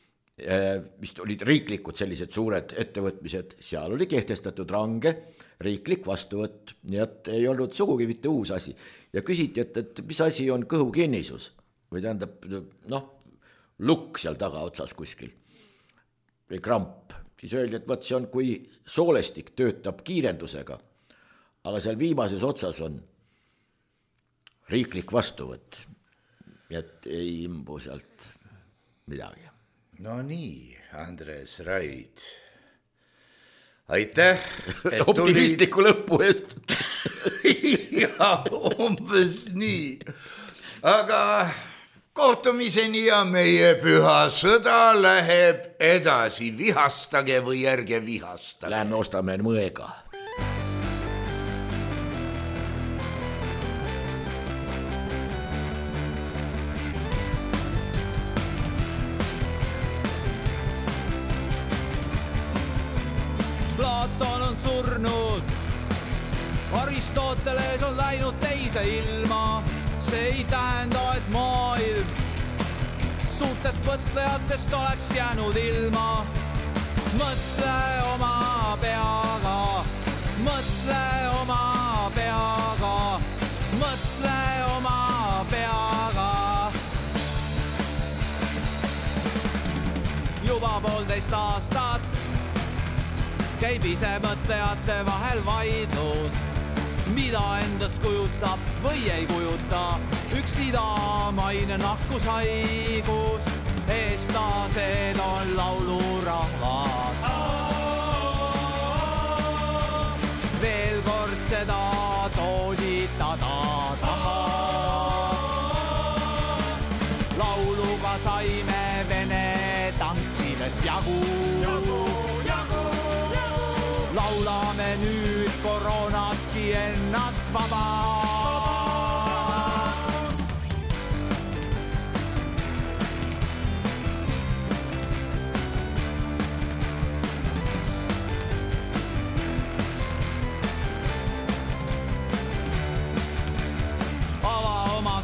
mis olid riiklikud sellised suured ettevõtmised, seal oli kehtestatud range riiklik vastuvõtt, nii et ei olnud sugugi mitte uus asi. Ja küsiti, et, et mis asi on kõhukinnisus või tähendab, noh, lukk seal taga otsas kuskil või kramp. Siis öeldi, et võt, see on, kui soolestik töötab kiirendusega, aga seal viimases otsas on riiklik vastuvõtt, et ei imbu sealt midagi. No nii, Andres Raid. Aitäh. Optimistliku tulid... lõppu eest. Ja, umbes nii. Aga kohtumiseni ja meie püha sõda läheb edasi. Vihastage või ärge vihastage. Lähme ostame mõega. Platon on surnud, Aristoteles on läinud teise ilma. See ei tähenda, et maailm suurtest mõtlejatest oleks jäänud ilma. Mõtle oma peaga, mõtle oma peaga, mõtle oma peaga. Juba poolteist aastat käib ise mõtlejate vahel vaidlus, mida endas kujutab või ei kujuta üks idamaine nakkushaigus. Eestlased on laulurahvas. Veel kord seda toonitada tahad. Lauluga saime Vene tankidest jagu. Laulame nüüd koroonastki ennast vabaks.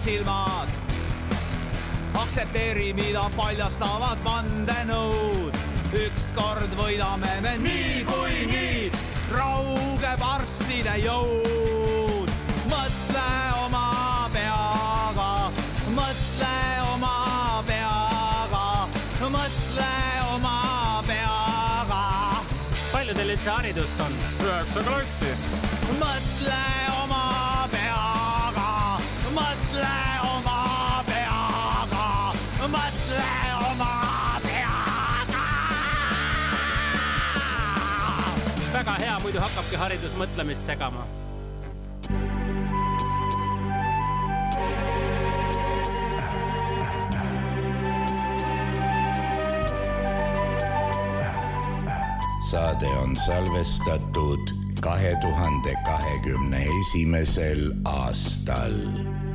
silmad aktsepteeri, mida paljastavad vandenõud. Ükskord võidame me nii kui nii, raugeb arstide jõud. Mõtle oma peaga, mõtle oma peaga, mõtle oma peaga. Palju teil üldse haridust on? Üheksa klassi. Mõtle oma peaga, mõtle oma peaga, mõtle oma peaga. Väga hea, muidu hakkabki haridus mõtlemist segama. Saade on salvestatud kahe tuhande kahekümne esimesel aastal.